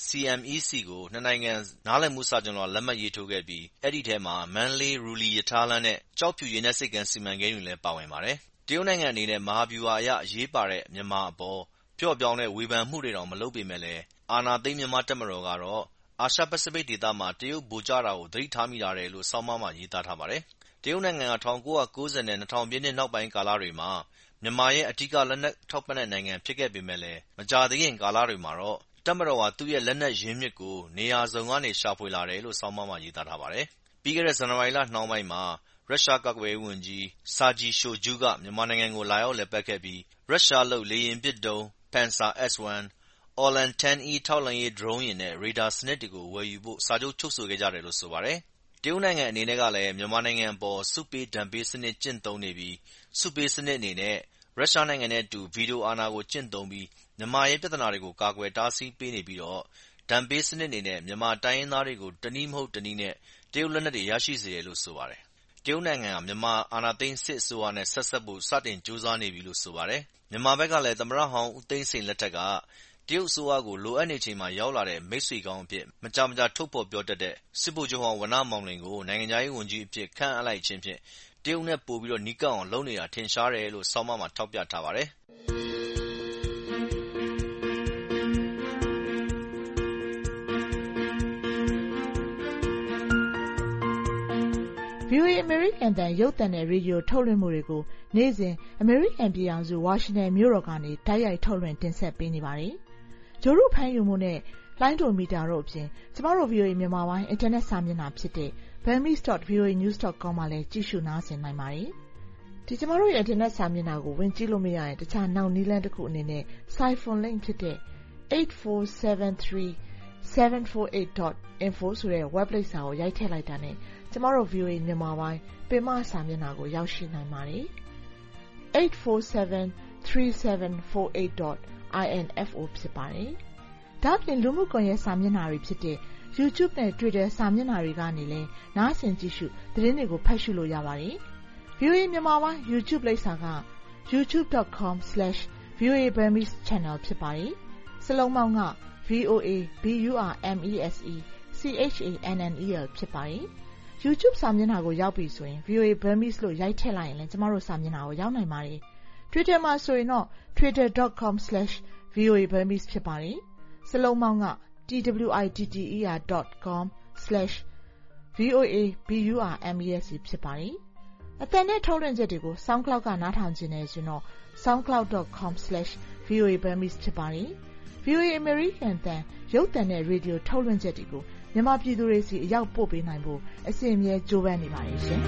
CMEC ကိုနှစ်နိုင်ငံနားလည်မှုစာချွန်လွှာလက်မှတ်ရေးထိုးခဲ့ပြီးအဲဒီထဲမှာမန္တလေး-ရူလီရထားလမ်းနဲ့ကျောက်ဖြူရေနက်ဆိပ်ကမ်းစီမံကိန်းတွေလည်းပါဝင်ပါတယ်။တရုတ်နိုင်ငံအနေနဲ့မဟာဗျူဟာအရအရေးပါတဲ့မြန်မာအပေါ်ပျော့ပြောင်းတဲ့ဝေဖန်မှုတွေတောင်မလုပ်ပေမဲ့လည်းအာဏာသိမ်းမြန်မာတပ်မတော်ကတော့အာရှပစိဖိတ်ဒေသမှာတရုတ်ဗိုလ်ကျတာကိုသတိထားမိလာတယ်လို့ဆောင်းပါးမှာရေးသားထားပါတယ်။တရုတ်နိုင်ငံက1990နဲ့2000ပြည့်နှစ်နောက်ပိုင်းကာလတွေမှာမြန်မာရဲ့အဓိကလက်နက်ထောက်ပံ့တဲ့နိုင်ငံဖြစ်ခဲ့ပေမဲ့လည်းမကြာသေးခင်ကာလတွေမှာတော့တပ်မတော်ဟာသူ့ရဲ့လက်နက်ရင်းမြစ်ကိုနေရာစုံကနေရှာဖွေလာတယ်လို့ဆောင်းပါးမှာရေးသားထားပါတယ်။ပြီးခဲ့တဲ့ဇန်နဝါရီလနှောင်းပိုင်းမှာရုရှားကာကွယ်ရေးဝန်ကြီး Sergei Shoigu ကမြန်မာနိုင်ငံကိုလာရောက်လည်ပတ်ခဲ့ပြီးရုရှားလုပ်လေယာဉ်ပစ်ဒုံး Pantsir S1, Orlan 10E ထောက်လှမ်းရေးဒရုန်းယာဉ်နဲ့ရေဒါစနစ်တွေကိုဝယ်ယူဖို့စာချုပ်ချုပ်ဆိုခဲ့ကြတယ်လို့ဆိုပါတယ်။တရုတ်နိုင်ငံအနေနဲ့ကလည်းမြန်မာနိုင်ငံအပေါ်စုပေးဒဏ်ပေးစနစ်ကျင့်သုံးနေပြီးစုပေးစနစ်အနေနဲ့ရုရှားနိုင်ငံနဲ့အတူဗီတိုအာဏာကိုကျင့်သုံးပြီးမြန်မာရဲ့ပြဿနာတွေကိုကာကွယ်တားဆီးပေးနေပြီးတော့ဒဏ်ပေးစနစ်အနေနဲ့မြန်မာတိုင်းရင်းသားတွေကိုတနည်းမဟုတ်တနည်းနဲ့တရုတ်လက်နက်တွေရရှိစေတယ်လို့ဆိုပါတယ်။တရုတ်နိုင်ငံဟာမြန်မာအာဏာသိမ်းစစ်အစိုးရနဲ့ဆက်စပ်ဖို့စတင်ကြိုးစားနေပြီလို့ဆိုပါတယ်။မြန်မာဘက်ကလည်းသမ္မတဟောင်းဦးသိန်းစိန်လက်ထက်ကတရုတ်အစိုးရကိုလိုအပ်နေချိန်မှာရောက်လာတဲ့မိတ်ဆွေကောင်းအဖြစ်မကြာမကြာထုတ်ဖော်ပြောတတ်တဲ့စစ်ဗိုလ်ချုပ်ဟောင်းဝဏ္ဏမောင်လွင်ကိုနိုင်ငံခြားရေးဝန်ကြီးအဖြစ်ခန့်အပ်လိုက်ခြင်းဖြင့်တရုတ်နဲ့ပိုပြီးနီးကပ်အောင်လုပ်နေတာထင်ရှားတယ်လို့ဆောင်းပါးမှာထောက်ပြထားပါတယ်။ VOA အမေရိကန်တန်ရုပ်သံနဲ့ရေဒီယိုထုတ်လွှင့်မှုတွေကိုနေ့စဉ်အမေရိကန်ပြည်ထောင်စုဝါရှင်တန်မြို့တော်ကနေတိုက်ရိုက်ထုတ်လွှင့်တင်ဆက်ပေးနေပါတယ်။ဂျိုရုဖမ်းယူမှုနဲ့လိုင်းဒိုမီတာတို့အပြင်ကျမတို့ VOA မြန်မာပိုင်းအင်တာနက်စာမျက်နှာဖြစ်တဲ့ burmese.voanews.com မှာလည်းကြည့်ရှုနားဆင်နိုင်ပါတယ်။ဒီကျမတို့ရဲ့အင်တာနက်စာမျက်နှာကိုဝင်ကြည့်လို့မရရင်တခြားနောက်နည်းလမ်းတစ်ခုအနေနဲ့ Siphon link ဖြစ်တဲ့ 8473748.info ဆိုတဲ့ web လိပ်စာကိုရိုက်ထည့်လိုက်တာနဲ့ကျမတို့ VOA မြန်မာပိုင်းပင်မစာမျက်နှာကိုရောက်ရှိနိုင်ပါတယ်။ 8473748.info ဖြစ်ပါတယ်။ဒါ့အပြင်လူမှုကွန်ရက်စာမျက်နှာတွေဖြစ်တဲ့ YouTube နဲ့ Twitter စာမျက်နှာတွေကနေလည်းနားဆင်ကြည့်ရှုသတင်းတွေကိုဖတ်ရှုလို့ရပါတယ်။ VOA မြန်မာပိုင်း YouTube လိပ်စာက youtube.com/VOA Burmese Channel ဖြစ်ပါတယ်။စလုံးပေါင်းက VOA BURMESE CHANNEL ဖြစ်ပါတယ်။ YouTube စာမျက်နှာကိုရောက်ပြီဆိုရင် VOA Burmese လို့ရိုက်ထည့်လိုက်ရင်လည်းကျမတို့စာမျက်နှာကိုရောက်နိုင်ပါတယ်။ Twitter မှာဆိုရင်တော့ twitter.com/VOA Burmese ဖြစ်ပါတယ်။စလုံးပေါင်းက twitter.com/VOA BURMESE ဖြစ်ပါတယ်။အသံနဲ့ထုတ်လွှင့်ချက်တွေကို SoundCloud ကနားထောင်ခြင်းနဲ့ဆိုတော့ soundcloud.com/VOA Burmese ဖြစ်ပါတယ်။ VOA American တန်ရုပ်သံနဲ့ရေဒီယိုထုတ်လွှင့်ချက်တွေကိုမြန်မာပြည်သူတွေစီအရောက်ပို့ပေးနိုင်ဖို့အစဉ်အမြဲကြိုးပမ်းနေပါတယ်ရှင်။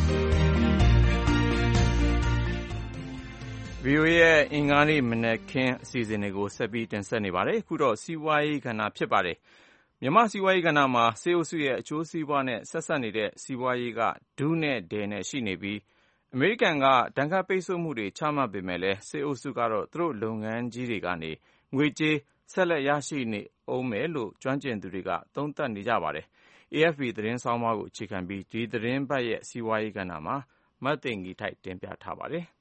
VOA ရဲ့အင်္ဂါနေ့မနက်ခင်းအစီအစဉ်တွေကိုဆက်ပြီးတင်ဆက်နေပါတယ်။အခုတော့စီးပွားရေးကဏ္ဍဖြစ်ပါတယ်။မြန်မာစီးပွားရေးကဏ္ဍမှာစစ်အုပ်စုရဲ့အကျိုးစီးပွားနဲ့ဆက်စပ်နေတဲ့စီးပွားရေးကဒုနဲ့ဒယ်နဲ့ရှိနေပြီးအမေရိကန်ကဒဏ်ခတ်ပိတ်ဆို့မှုတွေချမှတ်ပေမဲ့လည်းစစ်အုပ်စုကတော့သူတို့လုပ်ငန်းကြီးတွေကနေငွေကြေးဆက်လက်ရရှိနေအောင်မယ်လို့ကျွမ်းကျင်သူတွေကသုံးသပ်နေကြပါတယ်။ AFP သတင်းဆောင်းပါးကိုအခြေခံပြီးဒီသတင်းပတ်ရဲ့စီးပွားရေးကဏ္ဍမှာမသိင်္ဂီထိုက်တင်ပြထားပါတယ်။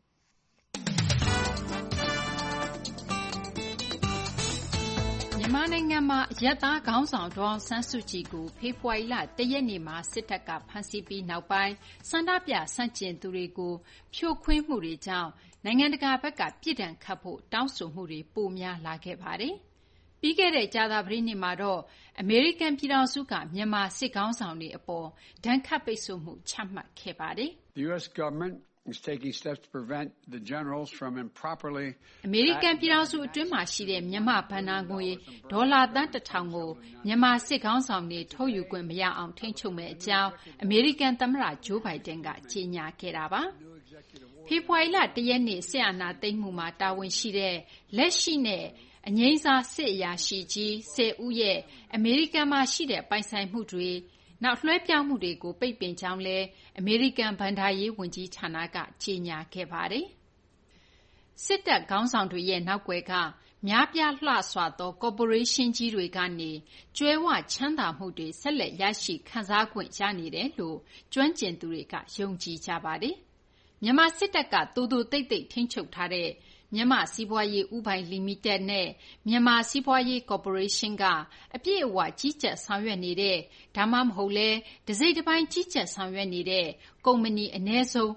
မြန်မာနိုင်ငံမှာအရပ်သားခေါင်းဆောင်ဒေါ်အောင်ဆန်းစုကြည်ကိုဖေဖော်ဝါရီလ ၁ ရက်နေ့မှာစစ်တပ်ကဖမ်းဆီးပြီးနောက်ပိုင်းဆန္ဒပြဆန့်ကျင်သူတွေကိုဖြိုခွင်းမှုတွေကြောင့်နိုင်ငံတကာဘက်ကပြစ်ဒဏ်ခတ်ဖို့တောင်းဆိုမှုတွေပိုများလာခဲ့ပါတယ်။ပြီးခဲ့တဲ့ကြာသပတေးနေ့မှာတော့အမေရိကန်ပြည်ထောင်စုကမြန်မာစစ်ခေါင်းဆောင်တွေအပေါ်ဒဏ်ခတ်ပိတ်ဆို့မှုချမှတ်ခဲ့ပါတယ်။ The U.S. government is taking steps to prevent the generals from improperly အမေရိကန်ပြည်ထောင်စုအတွင်းမှာရှိတဲ့မြန်မာဘဏ္ဍာငွေဒေါ်လာသန်း 1,000 ကိုမြန်မာစစ်ခေါင်းဆောင်တွေထုတ်ယူခွင့်မရအောင်ထိန်းချုပ်မယ့်အကြောင်းအမေရိကန်သမ္မတဂျိုးဘိုင်ဒန်ကကြေညာခဲ့တာပါ။ဖေဖော်ဝါရီလ 1 ရက်နေ့စစ်အာဏာသိမ်းမှုမှာတာဝန်ရှိတဲ့လက်ရှိနဲ့အငြိမ်းစားစစ်အရာရှိကြီး10 ဦးရဲ့အမေရိကန်မှာရှိတဲ့ပိုင်ဆိုင်မှုတွေနောက်လွှဲပြောင်းမှုတွေကိုပိတ်ပင်ကြောင်းလည်းအမေရိကန်ဘဏ္ဍာရေးဝန်ကြီးဌာနကကြေညာခဲ့ပါတယ်။စစ်တပ်ခေါင်းဆောင်တွေရဲ့နောက်ွယ်ကများပြားလှစွာသောကော်ပိုရေးရှင်းကြီးတွေကနေကြွယ်ဝချမ်းသာမှုတွေဆက်လက်ရရှိခံစားခွင့်ရနေတယ်လို့ကျွမ်းကျင်သူတွေကယုံကြည်ကြပါတယ်။မြန်မာစစ်တပ်ကသိုသိုသိပ်သိပ်ထိန်းချုပ်ထားတဲ့မြန်မာ့စီးပွားရေးဦးပိုင်လီမိတက်နဲ့မြန်မာစီးပွားရေးကော်ပိုရေးရှင်းကအပြည့်အဝကြီးကြပ်ဆောင်ရွက်နေတဲ့ဒါမှမဟုတ်လဲတစိမ့်တစ်ပိုင်းကြီးကြပ်ဆောင်ရွက်နေတဲ့ကုမ္ပဏီအနည်းဆုံး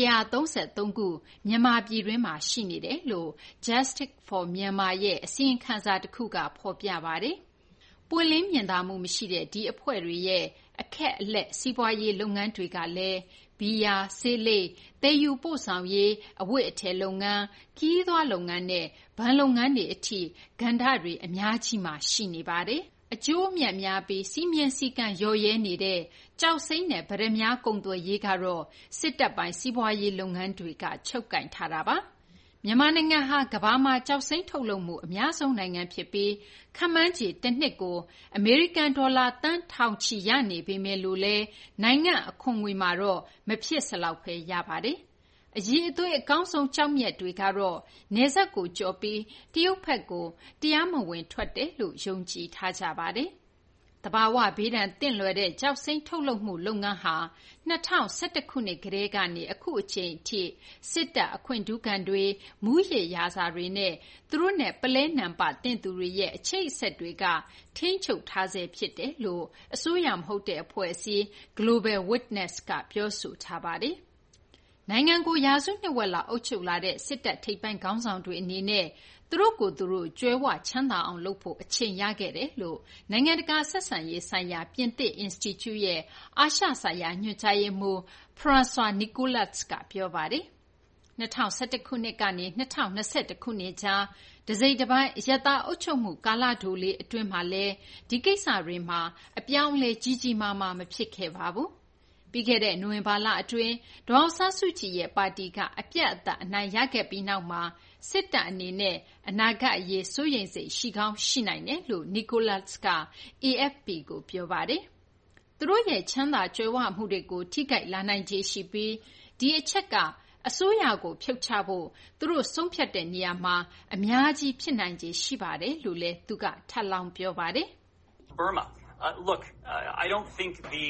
133ခုမြန်မာပြည်တွင်းမှာရှိနေတယ်လို့ Justice for Myanmar ရဲ့အစီရင်ခံစာတစ်ခုကဖော်ပြပါတယ်။ပွင့်လင်းမြင်သာမှုမရှိတဲ့ဒီအဖွဲ့တွေရဲ့အခက်အလက်စီးပွားရေးလုပ်ငန်းတွေကလည်းဘီယာ၊ဆေးလိပ်၊သယ်ယူပို့ဆောင်ရေး၊အဝတ်အထည်လုပ်ငန်း၊ခရီးသွားလုပ်ငန်းနဲ့ဘဏ်လုပ်ငန်းတွေအထိကဏ္ဍတွေအများကြီးမှာရှိနေပါတယ်။အကျိုးအမြတ်များပြီးစည်းမျဉ်းစည်းကမ်းလျော့ရဲနေတဲ့ကျောက်စိမ်းနဲ့ပတ္တမြားကုန်သွယ်ရေးကတော့စစ်တပ်ပိုင်းစီးပွားရေးလုပ်ငန်းတွေကချုပ်ကိုင်ထားတာပါ။မြန်မာနိုင်ငံဟာကမ္ဘာမှာကျောက်စိမ်းထုတ်လုပ်မှုအများဆုံးနိုင်ငံဖြစ်ပြီးခန့်မှန်းခြေတစ်နှစ်ကိုအမေရိကန်ဒေါ်လာသန်းထောင်ချီရနေပေမဲ့လို့လဲနိုင်ငံအခွန်ငွေမှာတော့မဖြစ်စလောက်ပဲရပါတယ်။အရည်အသွေးအကောင်းဆုံးကျောက်မျက်တွေကတော့နယ်စပ်ကိုကျော်ပြီးတရုတ်ဘက်ကိုတရားမဝင်ထွက်တယ်လို့ယုံကြည်ထားကြပါတယ်။သဘာဝဘေးဒဏ်သင့်လွယ်တဲ့ကျောက်စိမ်းထုတ်လုပ်မှုလုပ်ငန်းဟာ2011ခုနှစ်ကတည်းကနေအခုအချိန်အထိစစ်တပ်အခွင့်ထူးခံတွေမူးယစ်ရာဇာတွေနဲ့သူတို့နဲ့ပုလဲနံပါတ်သင့်သူတွေရဲ့အချိတ်အဆက်တွေကထိန်းချုပ်ထားဆဲဖြစ်တယ်လို့အစိုးရမဟုတ်တဲ့အဖွဲ့အစည်း Global Witness ကပြောဆိုထားပါတယ်။နိုင်ငံကိုရာစုနှစ်ဝက်လောက်အုပ်ချုပ်လာတဲ့စစ်တပ်ထိပ်ပိုင်းခေါင်းဆောင်တွေအနေနဲ့သူတို့ကိုယ်သူတို့ကြွယ်ဝချမ်းသာအောင်လုပ်ဖို့အချိန်ရခဲ့တယ်လို့နိုင်ငံတကာဆက်ဆံရေးဆိုင်ရာပြင်သစ် Institute ရဲ့အာရှဆိုင်ရာညွှန်ကြားရေးမှူး François Nicolas ကပြောပါတယ်။2011ခုနှစ်ကနေ2021ခုနှစ်ကြားတစိမ့်တစ်ပိုင်းအရပ်သားအုပ်ချုပ်မှုကာလတိုလေးအတွင်းမှာလဲဒီကိစ္စတွေမှာအပြောင်းအလဲကြီးကြီးမားမားမဖြစ်ခဲ့ပါဘူး။ပြီးခဲ့တဲ့နိုဝင်ဘာလအတွင်းဒေါ်အောင်ဆန်းစုကြည်ရဲ့ပါတီကအပြတ်အသတ်အနိုင်ရခဲ့ပြီးနောက်မှာစစ်တပ်အနေနဲ့အနာဂတ်အရေးစိုးရိမ်စိတ်ရှိကောင်းရှိနိုင်တယ်လို့ Nicolas က AFP ကိုပြောပါတယ်။သူတို့ရဲ့ချမ်းသာကြွယ်ဝမှုတွေကိုထိခိုက်လာနိုင်ခြေရှိပြီးဒီအချက်ကအစိုးရကိုဖြုတ်ချဖို့သူတို့ဆုံးဖြတ်တဲ့နေရာမှာအများကြီးဖြစ်နိုင်ခြေရှိပါတယ်လို့လည်းသူကထပ်လောင်းပြောပါတယ်။ Burma. Look, I don't think the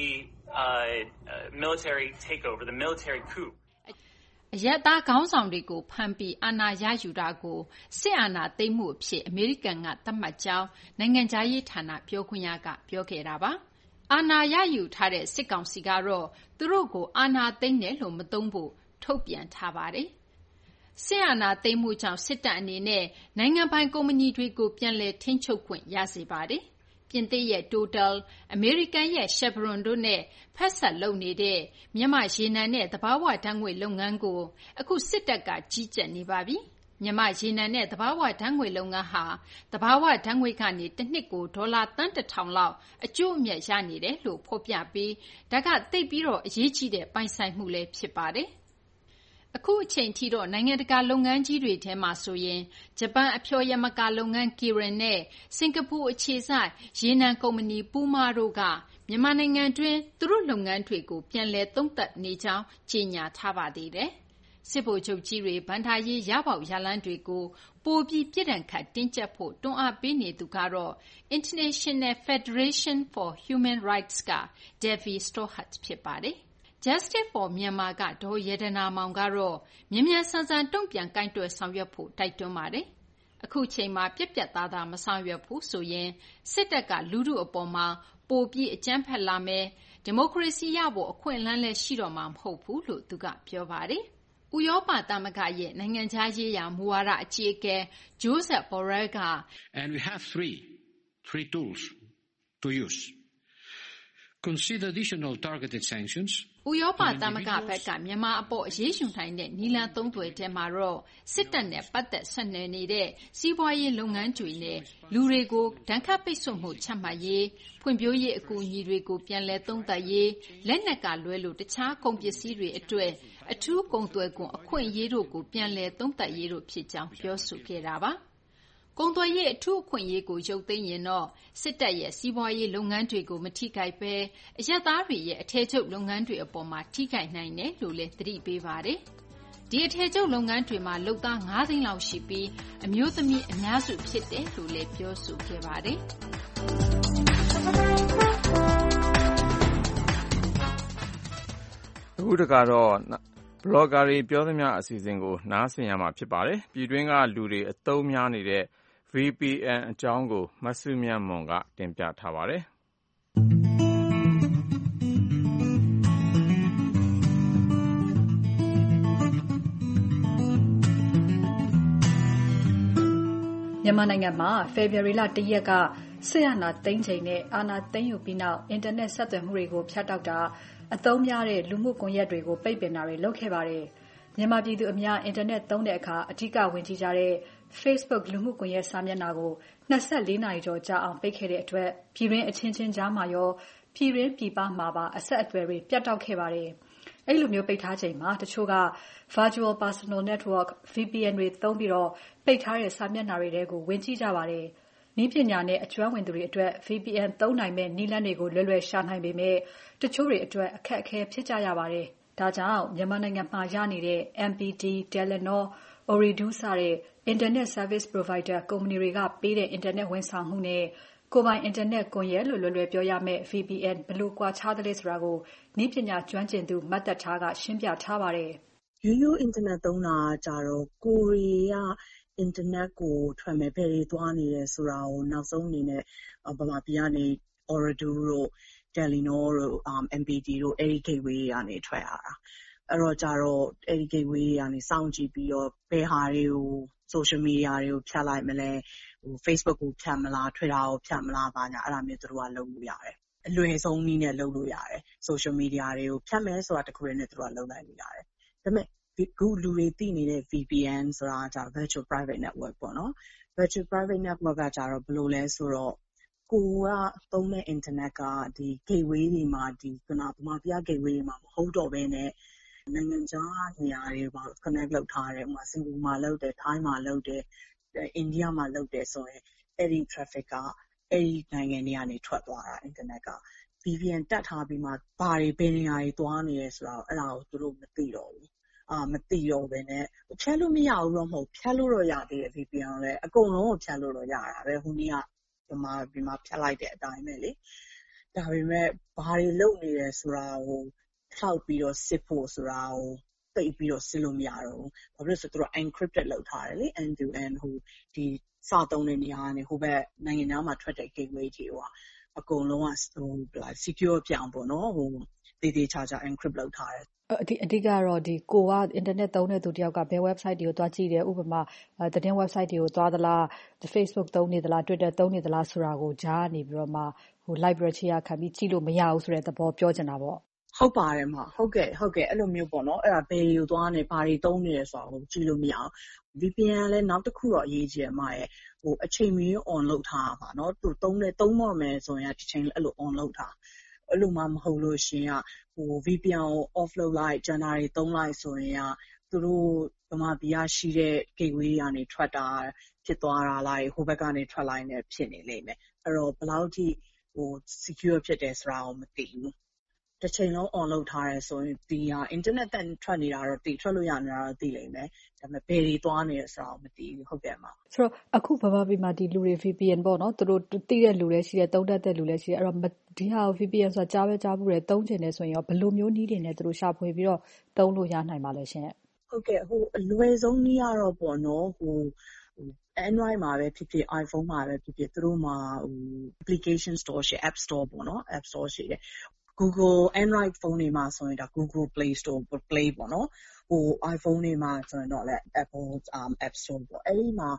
military takeover, the military coup. အရပ်သားခေါင်းဆောင်တွေကိုဖမ်းပြီးအာဏာရယူတာကိုစစ်အာဏာသိမ်းမှုအဖြစ်အမေရိကန်ကသတ်မှတ်ကြောင်းနိုင်ငံခြားရေးဌာနပြောခွင့်ရကပြောခဲ့တာပါ။အာဏာရယူထားတဲ့စစ်ကောင်စီကတော့သူတို့ကိုအာဏာသိမ်းတယ်လို့မသုံးဖို့ထုတ်ပြန်ထားပါတယ်။စစ်အာဏာသိမ်းမှုကြောင့်စစ်တပ်အနေနဲ့နိုင်ငံပိုင်ကုမ္ပဏီတွေကိုပြန်လည်ထိန်းချုပ်ခွင့်ရစေပါတယ်။ပြင်သစ်ရဲ့ Total, အမေရိကန်ရဲ့ Chevron တို့နဲ့ဖက်စပ်လုပ်နေတဲ့မြန်မာ့ရေနံနဲ့သဘာဝဓာတ်ငွေ့လုပ်ငန်းကိုအခုစစ်တပ်ကကြီးကြပ်နေပါပြီ။မြန်မာ့ရေနံနဲ့သဘာဝဓာတ်ငွေ့လုပ်ငန်းဟာသဘာဝဓာတ်ငွေ့ကနေတစ်နှစ်ကိုဒေါ်လာသန်း1,000လောက်အကျိုးအမြတ်ရနေတယ်လို့ဖော်ပြပြီးဒါကသိပ်ပြီးတော့အရေးကြီးတဲ့ပိုင်ဆိုင်မှုလည်းဖြစ်ပါတယ်။အခုအချိန်ထိတော့နိုင်ငံတကာလုပ်ငန်းကြီးတွေထဲမှာဆိုရင်ဂျပန်အဖျော်ယမကာလုပ်ငန်း Kirin နဲ့စင်ကာပူအခြေစိုက်ရေနံကုမ္ပဏီ Puma တို့ကမြန်မာနိုင်ငံတွင်းသူတို့လုပ်ငန်းတွေကိုပြန်လည်သုံးသပ်နေကြောင်းကြေညာထားပါသေးတယ်။စစ်ဗိုလ်ချုပ်ကြီးတွေဘဏ္ဍာရေးရပေါက်ရလမ်းတွေကိုပိုပြီးပြစ်ဒဏ်ခတ်တင်းကျပ်ဖို့တွန်းအားပေးနေသူကတော့ International Federation for Human Rights က Debbie Stothard ဖြစ်ပါတယ်။ Justice for Myanmar ကဒေါ်ရတနာမောင်ကတော့မြန်မြန်ဆန်ဆန်တုံ့ပြန်ကိုင်တွယ်ဆောင်ရွက်ဖို့တိုက်တွန်းပါတယ်။အခုချိန်မှာပြတ်ပြတ်သားသားမဆောင်ရွက်ဘူးဆိုရင်စစ်တပ်ကလူထုအပေါ်မှာပိုပြီးအကြမ်းဖက်လာမယ်ဒီမိုကရေစီရဖို့အခွင့်အလမ်းလည်းရှိတော့မှာမဟုတ်ဘူးလို့သူကပြောပါတယ်။ဥရောပသမဂ္ဂရဲ့နိုင်ငံခြားရေးရာမူဝါဒအကြီးအကဲ Josep Borrell က And we have three tools to use. Consider additional targeted sanctions. ဥရောပသမဂ္ဂဘက်ကမြန်မာအပေါ်အရေးယူနိုင်တဲ့နည်းလမ်းသုံးသွယ်ထဲမှာတော့စစ်တပ်နဲ့ပတ်သက်ဆက်နွယ်နေတဲ့စီးပွားရေးလုပ်ငန်းတွေနဲ့လူတွေကိုဒဏ်ခတ်ပိတ်ဆို့မှုချမှတ်ရေးဖွံ့ဖြိုးရေးအကူအညီတွေကိုပြန်လည်သုံးသပ်ရေးလက်နက်ကလွဲလို့တခြားကုန်ပစ္စည်းတွေအတွက်အထူးကုန်သွယ်ခွန်အခွင့်အရေးတို့ကိုပြန်လည်သုံးသပ်ရေးတို့ဖြစ်ကြောင်းပြောဆိုခဲ့တာပါကုန်သွယ်ရေးအထူးအခွင့်အရေးကိုရုပ်သိမ်းရင်တော့စစ်တပ်ရဲ့စီးပွားရေးလုပ်ငန်းတွေကိုမထိခိုက်ပဲအရပ်သားတွေရဲ့အထည်ချုပ်လုပ်ငန်းတွေအပေါ်မှာထိခိုက်နိုင်တယ်လို့လည်းသတိပေးပါတယ်။ဒီအထည်ချုပ်လုပ်ငန်းတွေမှာလုပ်သား9သိန်းလောက်ရှိပြီးအမျိုးသမီးအများစုဖြစ်တယ်လို့လည်းပြောဆိုခဲ့ပါတယ်။အခုတကတော့ဘလော့ဂါတွေပြောသမျှအစီအစဉ်ကိုနားဆင်ရမှာဖြစ်ပါတယ်။ပြည်တွင်းကလူတွေအသုံးများနေတဲ့ VPN အကြောင်းကိုမစုမြတ်မွန်ကတင်ပြထားပါတယ်။မြန်မာနိုင်ငံမှာဖေဖော်ဝါရီလ 1 ရက်ကစစ်အာဏာသိမ်းချိန်နဲ့အာဏာသိမ်းယူပြီးနောက်အင်တာနက်ဆက်သွယ်မှုတွေကိုဖြတ်တောက်တာအသုံးများတဲ့လူမှုကွန်ရက်တွေကိုပိတ်ပင်တာတွေလုပ်ခဲ့ပါတယ်။မြန်မာပြည်သူအများအင်တာနက်သုံးတဲ့အခါအဓိကဝင်ကြည့်ကြတဲ့ Facebook လူမှုကွန်ရက်စာမျက်နှာကို24 နာရီကျော်ကြာအောင်ပိတ်ခဲ့တဲ့အတွက်ပြည်တွင်းအချင်းချင်းကြားမှာရောပြည်တွင်းပြည်ပမှာပါအဆက်အသွယ်တွေပြတ်တောက်ခဲ့ပါတယ်။အဲ့လိုမျိုးပိတ်ထားချိန်မှာတချို့က Virtual Personal Network VPN တွေသုံးပြီးပိတ်ထားတဲ့စာမျက်နှာတွေကိုဝင်ကြည့်ကြပါတယ်။နည်းပညာနဲ့အကျွမ်းဝင်သူတွေအတွက် VPN သုံးနိုင်မဲ့နည်းလမ်းတွေကိုလွယ်လွယ်ရှာနိုင်ပေမဲ့တချို့တွေအတွက်အခက်အခဲဖြစ်ကြရပါတယ်။ဒါကြောင့်မြန်မာနိုင်ငံမှာရနေတဲ့ MPT, Telenor, Ooredoo စတဲ့ Internet Service Provider ကုမ္ပဏီတွေကပေးတဲ့အင်တာနက်ဝန်ဆောင်မှုနဲ့ကိုယ်ပိုင်အင်တာနက်ကွန်ရက်လို့လွယ်လွယ်ပြောရမယ့် VPN ဘယ်လိုကွာခြားသလဲဆိုတာကိုနည်းပညာကျွမ်းကျင်သူမတ်သက်ထားကရှင်းပြထားပါတယ်။ရိုးရိုးအင်တာနက်သုံးတာကြတော့ကိုရီးယားအင်တာနက်ကိုထွက်မယ်ဘယ်တွေသွားနေတယ်ဆိုတာကိုနောက်ဆုံးအနေနဲ့ဗမာပြည်ကနေ Ooredoo တို့ Telenor တို့ MPT တို့အဲ့ဒီ gateway တွေကနေထွက်ရတာအဲ့တော့ကြတော့အဲ့ဒီ gateway တွေကနေစောင့်ကြည့်ပြီးတော့ဘယ်ဟာတွေကို social media တွေကိုဖြတ်လိုက်မလဲFacebook ကိုဖြတ်မလား Twitter ကိုဖြတ်မလားဘာညာအဲ့ဒါမျိုးသူတို့ကလုပ်လို့ရတယ်အလွယ်ဆုံးနည်းနဲ့လုပ်လို့ရတယ် social media တွေကိုဖြတ်မယ်ဆိုတာတခုတည်းနဲ့သူတို့ကလုပ်လိုက်လို့ရတယ်ဒါပေမဲ့ခုလူတွေသိနေတဲ့ VPN ဆိုတာက virtual private network ပေါ့နော် virtual private network ကကြတော့ဘယ်လိုလဲဆိုတော့ကိုကသုံးတဲ့ internet ကဒီ gateway တွေမှာဒီခုနဗမာပြည် gateway တွေမှာမဟုတ်တော့ဘဲနဲ့နိုင်ငံခြားနေရာတွေမှာ connect လုပ်ထားတယ်ဥပမာစင်ကာပူမှာလုပ်တယ်ထိုင်းမှာလုပ်တယ်အိန္ဒိယမှာလုပ်တယ်ဆိုရင်အဲ့ဒီ traffic ကအဲ့ဒီနိုင်ငံတွေကနေထွက်သွားတာ internet က VPN တက်ထားပြီးမှဘာတွေဘယ်နေရာတွေသွားနေလဲဆိုတော့အဲ့ဒါကိုသူတို့မသိတော့ဘူးမသိတော့ဘဲနဲ့ဖြတ်လို့မရဘူးတော့မဟုတ်ဖြတ်လို့တော့ရသေးတယ် VPN ကိုလည်းအကုန်လုံးကိုဖြတ်လို့တော့ရတာပဲဟိုနေ့ကဒီမှာဖြတ်လိုက်တဲ့အတိုင်းပဲလေဒါပေမဲ့ဘာတွေလုပ်နေလဲဆိုတာကိုထောက်ပြီးတော့စစ်ဖို့ဆိုတာကိုသိပြီးတော့စစ်လို့မရတော့ဘူးဘာဖြစ်လို့ဆိုတော့သူတို့ encrypted လုပ်ထားတယ်လေ end to end ဟိုဒီစသုံးတဲ့နေရာကနေဟိုဘက်နိုင်ငံသားမှာထွက်တဲ့ gateway တွေကအကုန်လုံးကဟို secure ပြောင်းပေါ့နော်ဟိုတေးသေးချာချာ encrypt လုပ်ထားတယ်အဓိကတော့ဒီကိုကအင်တာနက်သုံးတဲ့သူတယောက်ကဘယ် website တွေကိုသွားကြည့်တယ်ဥပမာသတင်း website တွေကိုသွားသလား Facebook သုံးနေသလား Twitter သုံးနေသလားဆိုတာကိုကြားနေပြီးတော့မှဟို library ချရခံပြီးကြည့်လို့မရဘူးဆိုတဲ့သဘောပြောချင်တာပေါ့ဟုတ်ပါတယ်မဟုတ်ကဲ့အဲ့လိုမျိုးပေါ့နော်အဲ့ဒါဘယ်တွေကိုသွားနေဘာတွေသုံးနေလဲဆိုတာကိုကြည့်လို့မရအောင် VPN လည်းနောက်တစ်ခုတော့အရေးကြီးတယ်အမရဲ့ဟိုအချိန်မီ on လုပ်ထားပါเนาะသူသုံးတော့မယ်ဆိုရင်ဒီချိန်အဲ့လို on လုပ်ထားအဲ့လိုမှမဟုတ်လို့ရှင်ကဟို VPN ကို off လုပ်လိုက်ဂျန်နာတွေသုံးလိုက်ဆိုရင်ကသူတို့ဗမာပြည်ကရှိတဲ့ gateway ကနေထွက်တာဖြစ်သွားတာလားဟိုဘက်ကနေထွက်လိုက်နေဖြစ်နေလိမ့်မယ်အဲ့တော့ဘယ်လောက်ထိဟို secure ဖြစ်တယ်ဆိုတာကိုမသိဘူးတစ်ချိန်လုံး on လုပ်ထားရဲဆိုရင်ဒီဟာ internet တက်ထွက်နေတာတော့တိထွက်လို့ရနေတာတော့သိလိမ့်မယ်ဒါပေမဲ့ဘယ်တွေသွားနေလဲဆိုတာကိုမသိဘူးဟုတ်ကဲ့မှာဆိုတော့အခုဗမာပြည်မှာဒီလူတွေ VPN ပေါ့နော်သူတို့သိတဲ့လူလည်းရှိတယ်သုံးတတ်တဲ့လူလည်းရှိတယ်အဲ့တော့ဒီဟာကို VPN ဆိုတာကြားပဲကြားဘူးတယ်သုံးချင်တယ်ဆိုရင်ရောဘယ်လိုမျိုးနည်းတွေနဲ့သူတို့ရှာဖွေပြီးတော့သုံးလို့ရနိုင်ပါလဲရှင်ဟုတ်ကဲ့ဟိုအလွယ်ဆုံးနည်းကတော့ပေါ့နော်ဟိုAndroid မှာပဲဖြစ်ဖြစ် iPhone မှာပဲဖြစ်ဖြစ်သူတို့မှာဟို application store ရှိ App Store ပေါ့နော် App Store ရှိတယ်Google Android phone တွေမှာဆိုရင်ဒါ Google Play Store Play ပေါ့နော်ဟို iPhone တွေမှာဆိုရင်တော့လည်း Apple App Store ပေါ့အဲ့ဒီမှာ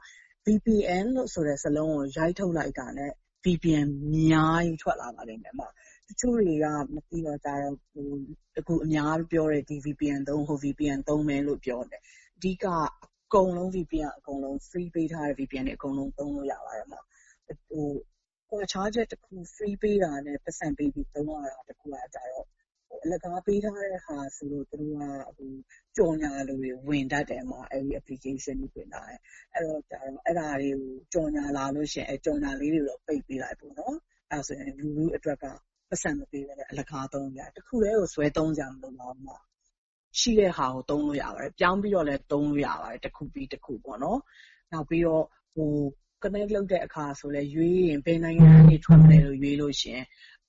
VPN လို့ဆိုတဲ့စာလုံးကိုရိုက်ထုတ်လိုက်တာနဲ့ VPN အများကြီးထွက်လာပါလိမ့်မယ်မှာတချို့တွေကမသိတော့ကြတော့ဟိုအခုအများပြောတဲ့ဒီ VPN သုံးဟို VPN သုံးမယ်လို့ပြောတယ်အဓိကအကုန်လုံး VPN အကုန်လုံး free ပေးထားတဲ့ VPN တွေအကုန်လုံးသုံးလို့ရပါတယ်မှာဟိုကွာခြားချက်တစ်ခု free ပေးတာနဲ့ပတ်စံပေးပြီးသုံးရတာတစ်ခုကကြတော့အလကားပေးထားတဲ့ဟာဆိုလို့သူတို့ကဟိုကြော်ညာလိုတွေဝင်တတ်တယ်မှာအဲဒီ application တွေဝင်တာအဲ့တော့ကြတော့အဲ့ဒါတွေကိုကြော်ညာလာလို့ရှိရင်အဲကြော်ညာလေးတွေတော့ပိတ်ပေးလိုက်ပေါ့နော်အဲ့ဆိုရင်လူအတွက်ကပတ်စံမပေးဘဲနဲ့အလကားသုံးကြတစ်ခုတည်းကိုဆွဲသုံးကြမလို့တော့မှာရှိတဲ့ဟာကိုသုံးလို့ရပါတယ်ပြောင်းပြီးတော့လည်းသုံးလို့ရပါတယ်တစ်ခုပြီးတစ်ခုပေါ့နော်နောက်ပြီးတော့ဟိုconnect လုပ်တဲ့အခါဆိုလဲရွေးရင်ဘယ်နိုင်ငံကနေထွက်မလဲလို့ရွေးလို့ရှင်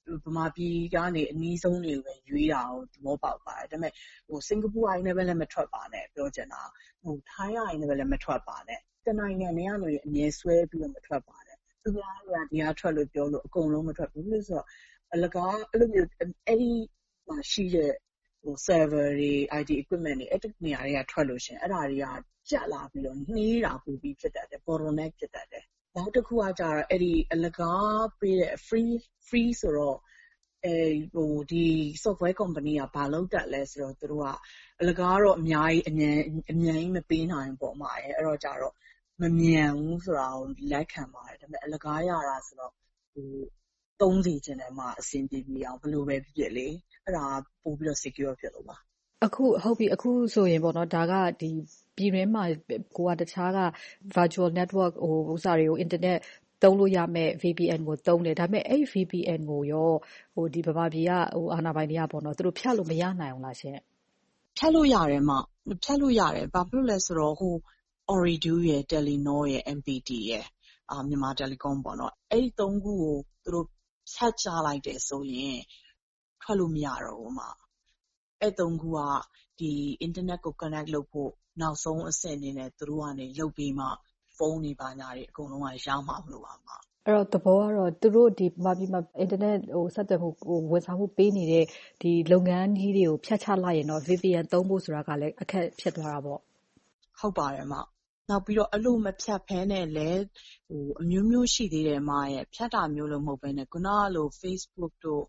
ဗမာပြည်ကနေအနီးဆုံးတွေကိုပဲရွေးတာကိုသဘောပေါက်ပါတယ်ဒါပေမဲ့စင်ကာပူအိုင်းနဲ့ပဲလည်းမထွက်ပါနဲ့ပြောချင်တာထိုင်းအိုင်းနဲ့ပဲလည်းမထွက်ပါနဲ့တနိုင်ငံတွေကနေအမြဲဆွဲပြီးတော့မထွက်ပါနဲ့သူများတွေကဒီဟာထွက်လို့ပြောလို့အကုန်လုံးမထွက်ဘူးလို့ဆိုတော့အလကားအဲ့လိုမျိုးအဲ့ဒီမှာရှိတဲ့server တွေ IT equipment တွေအဲ့ဒီနေရာတွေကထွက်လို့ရှင်အဲ့ဒါတွေကကြက်လာပြီးတော့နှေးတာပူပြီးဖြစ်တတ်တယ် bottleneck ဖြစ်တတ်တယ်နောက်တစ်ခုကကြတော့အဲ့ဒီအလကားပေးတဲ့ free ဆိုတော့ဒီ software company ကဘာလုပ်တတ်လဲဆိုတော့သူတို့ကအလကားတော့အများကြီးအမြန်ကြီးမပေးနိုင်ဘူးပေါ့မှာအဲ့တော့ကြတော့မမြန်ဘူးဆိုတာကိုလက်ခံပါတယ်ဒါပေမဲ့အလကားရတာဆိုတော့သုံးစီခြင်းတယ်မှာအဆင်ပြေပြီးအောင်ဘယ်လိုပဲဖြစ်ဖြစ်လေအဲ့ဒါပို့ပြီးတော့ secure ဖြစ်လို့ပါအခုဟုတ်ပြီအခုဆိုရင်ပေါ့နော်ဒါကဒီပြည်တွင်းမှာကိုကတခြားက virtual network ဥစားတွေကို internet သုံးလို့ရမဲ့ VPN ကိုသုံးတယ်ဒါပေမဲ့အဲ့ VPN ကိုရောဒီဗမာပြည်ကအာဏာပိုင်တွေကပေါ့နော်သူတို့ဖြတ်လို့မရနိုင်အောင်လားရှင်ဖြတ်လို့ရတယ်ဖြတ်လို့ရတယ်ဘာဖြစ်လို့လဲဆိုတော့Ooredoo ရယ် Telenor ရယ် MPT ရယ်မြန်မာ Telecom ပေါ့နော်အဲ့ဒီသုံးခုကိုသူတို့ဖြတ်ချလိုက်တယ်ဆိုရင်ထွက်လို့မရတော့ဘူးအဲ့သုံးခုကဒီ internet ကို connect လုပ်ဖို့နောက်ဆုံးအဆင့်အနေနဲ့သူတို့ကနေလုပ်ပြီးမှဖုန်းတွေပါညာတွေအကုန်လုံးကရမှာမလို့ပါမှာအဲ့တော့သဘောကတော့သူတို့ဒီဗမာပြည်မှာ internet ဆက်သွယ်မှုဝန်ဆောင်မှုပေးနေတဲ့ဒီလုပ်ငန်းကြီးတွေကိုဖြတ်ချလိုက်ရင်တော့ VPN သုံးဖို့ဆိုတာကလည်းအခက်ဖြစ်သွားတာပေါ့ဟုတ်ပါတယ်နောက်ပြီးတော့အဲ့လိုမဖြတ်ဖဲနဲ့လည်းအမျိုးမျိုးရှိသေးတယ်ရဲ့ဖြတ်တာမျိုးလို့မဟုတ်ဘဲနဲ့ခုနကလို Facebook တို့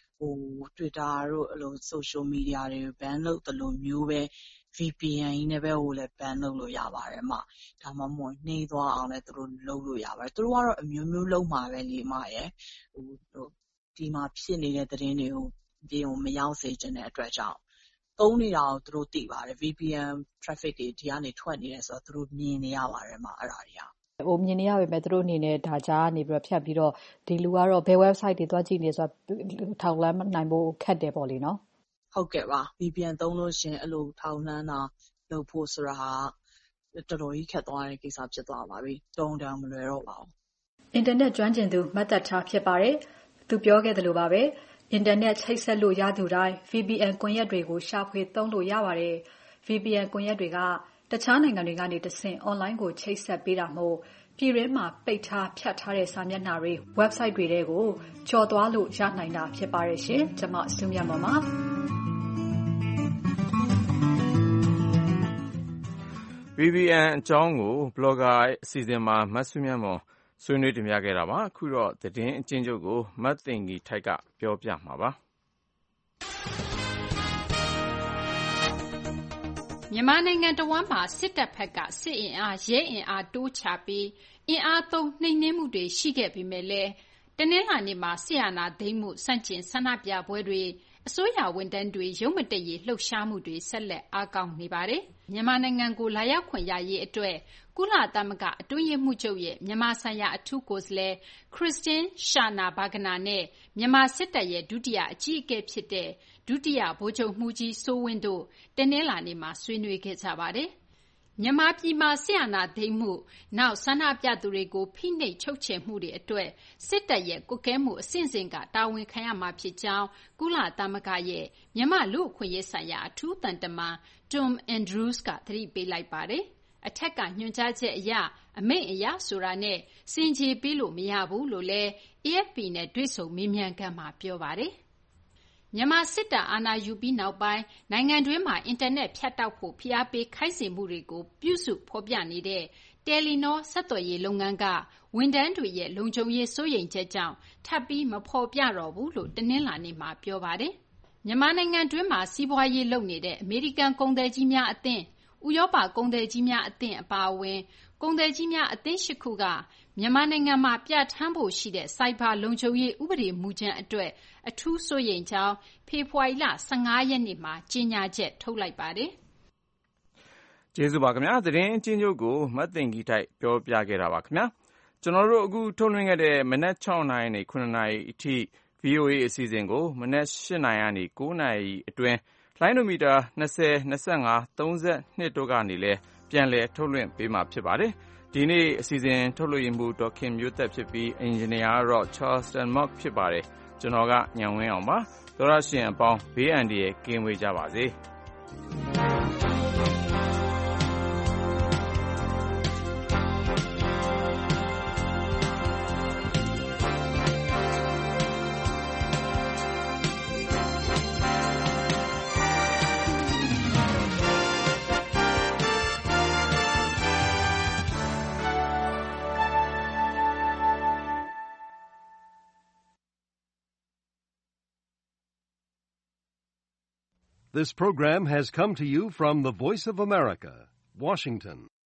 Twitter တို့အဲ့လို social media တွေ ban လုပ်တယ်လို့မျိုးပဲ VPN ကြီးနဲ့ပဲလည်း ban လုပ်လို့ရပါတယ်ဒါမှမဟုတ်နှေးသွားအောင်လည်းသူတို့လုပ်လို့ရပါတယ်သူတို့ကတော့အမျိုးမျိုးလုပ်မှာပဲလေရဲ့ဒီမှာဖြစ်နေတဲ့သတင်းတွေကိုဒီမရောက်စေချင်တဲ့အတွက်ကြောင့်သုံးနေတာကိုသူတို့သိပါတယ် VPN traffic တွေဒီကနေထွက်နေတယ်ဆိုတော့သူတို့မြင်နေရပါတယ်အဲ့ဒါတွေကမြင်နေရပေမဲ့သူတို့အနေနဲ့ဒါကြားကနေပြီးတော့ဖြတ်ပြီးတော့ဒီလူကတော့ဘယ် website တွေသွားကြည့်နေဆိုတာထောက်လှမ်းနိုင်ဖို့ခက်တယ်ပေါ့လေနော်ဟုတ်ကဲ့ပါ VPN သုံးလို့ရှင်အဲ့လိုထောက်လှမ်းတာလုပ်ဖို့ဆိုတာတော်တော်ကြီးခက်သွားတဲ့ကိစ္စဖြစ်သွားပါပြီတုံးတောင်မလွယ်တော့ပါဘူးအင်တာနက်ကျွမ်းကျင်သူမတ်သက်ထားဖြစ်ပါတယ်သူပြောခဲ့သလိုပါပဲအင်တာနက်ချိတ်ဆက်လို့ရသူတိုင်း VPN ကွန်ရက်တွေကိုရှာဖွေသုံးလို့ရပါတယ် VPN ကွန်ရက်တွေကတခြားနိုင်ငံတွေကနေတဆင့် online ကိုချိတ်ဆက်ပေးတာမို့ပြည်တွင်းမှာပိတ်ထားဖြတ်ထားတဲ့စာမျက်နှာတွေ website တွေထဲကိုကျော်သွားလို့ရနိုင်တာဖြစ်ပါတယ်ရှင်ကျွန်မစုမြတ်မပါ VPN အကြောင်းကို blogger အစီအစဉ်မှာမဆုမြတ်မွန်ဆွေးနွေးတင်ပြခဲ့တာပါအခုတော့သတင်းအကျဉ်းချုပ်ကိုမတ်သိင်္ဂီထိုက်ကပြောပြမှာပါမြန်မာနိုင်ငံတဝန်းမှာစစ်တပ်ဘက်ကစစ်အင်အားရဲအင်အားတိုးချပြီးအင်အားသုံးနှိမ်နင်းမှုတွေရှိခဲ့ပေမဲ့လည်းတနင်္လာနေ့မှာဆီယနာသိမ်းမှုစန့်ကျင်ဆန္ဒပြပွဲတွေအစိုးရဝန်ထမ်းတွေရုံးမတက်ရေးလှုပ်ရှားမှုတွေဆက်လက်အားကောင်းနေပါတယ်မြန်မာနိုင်ငံကိုလာရောက်ခွင့်ရရေးအတွက်ကုလသမဂ္ဂအတွင်းရေးမှူးချုပ်ရဲ့မြန်မာဆိုင်ရာအထူးကိုယ်စားလှယ်ခရစ်စတင်းရှာနာဘာဂနာနဲ့မြန်မာစစ်တပ်ရဲ့ဒုတိယအကြီးအကဲဖြစ်တဲ့ဒုတိယဗိုလ်ချုပ်မှူးကြီးစိုးဝင်းတို့တနင်္လာနေ့မှာဆွေးနွေးခဲ့ကြပါတယ်မြန်မာပြည်မှာစစ်အာဏာသိမ်းမှုနောက်ဆန္ဒပြသူတွေကိုဖိနှိပ်ချုပ်ချယ်မှုတွေအတွက်စစ်တပ်ရဲ့ကွပ်ကဲမှုအဆင့်ဆင့်ကတာဝန်ခံရမှာဖြစ်ကြောင်းကုလသမဂ္ဂရဲ့မြန်မာလူ့အခွင့်အရေးဆိုင်ရာအထူးသံတမန် Tom Andrews ကသတိပေးလိုက်ပါတယ်အထက်ကညွှန်ကြားချက်အရအမိန့်အရဆိုတာနဲ့စင်ကြေပေးလို့မရဘူးလို့လည်း AFP နဲ့တွေ့ဆုံမေးမြန်းခန်းမှာပြောပါတယ်မြန်မာစစ်တပ်အာဏာယူပြီးနောက်ပိုင်းနိုင်ငံတွင်းမှာအင်တာနက်ဖြတ်တောက်ဖို့ဖိအားပေးခိုင်းစေမှုတွေကိုပြုစုဖော်ပြနေတဲ့ Telenor ဆက်သွယ်ရေးလုပ်ငန်းကဝန်ထမ်းတွေရဲ့လုံခြုံရေးစိုးရိမ်ချက်ကြောင့်ထပ်ပြီးမဖော်ပြတော့ဘူးလို့တနင်္လာနေ့မှာပြောပါတယ်မြန်မာနိုင်ငံတွင်းမှာစီးပွားရေးလုပ်နေတဲ့အမေရိကန်ကုန်သည်ကြီးများအသင်းဥရောပကုန်သည်ကြီးများအသင်းအပါအဝင်ကုန်သည်ကြီးများအသင်း၈ခုကမြန်မာနိုင်ငံမှာပြဋ္ဌာန်းဖို့ရှိတဲ့စိုက်ဘာလုံခြုံရေးဥပဒေမူကြမ်းအတွက်အထူးစိုးရိမ်ကြောင်းဖေဖော်ဝါရီလ15ရက်နေ့မှာကြေညာချက်ထုတ်လိုက်ပါတယ်။ကျေးဇူးပါခင်ဗျာသတင်းအချင်းချုပ်ကိုမတ်သိင်္ဂီထိုက်ပြောပြခဲ့တာပါခင်ဗျာကျွန်တော်တို့အခုထုတ်လွှင့်ခဲ့တဲ့မနက်6နာရီနဲ့9နာရီအထိ VOA အစီအစဉ်ကိုမနက်8နာရီကနေ9နာရီအတွင်းလိုင်းနိုမီတာ20 25 32တို့ကနေလည်းပြန်လည်ထုတ်လွှင့်ပေးမှာဖြစ်ပါတယ်ဒီနေ့အစီအစဉ်ထုတ်လွှင့်မှုဒေါက်ခင်မျိုးသက်ဖြစ်ပြီးအင်ဂျင်နီယာကတော့ Charleston Mock ဖြစ်ပါတယ်ကျွန်တော်ကညံဝင်းအောင်ပါသောရရှင်အပေါင်းဘေးအန္တရာယ်ကင်းဝေးကြပါစေ This program has come to you from the Voice of America, Washington.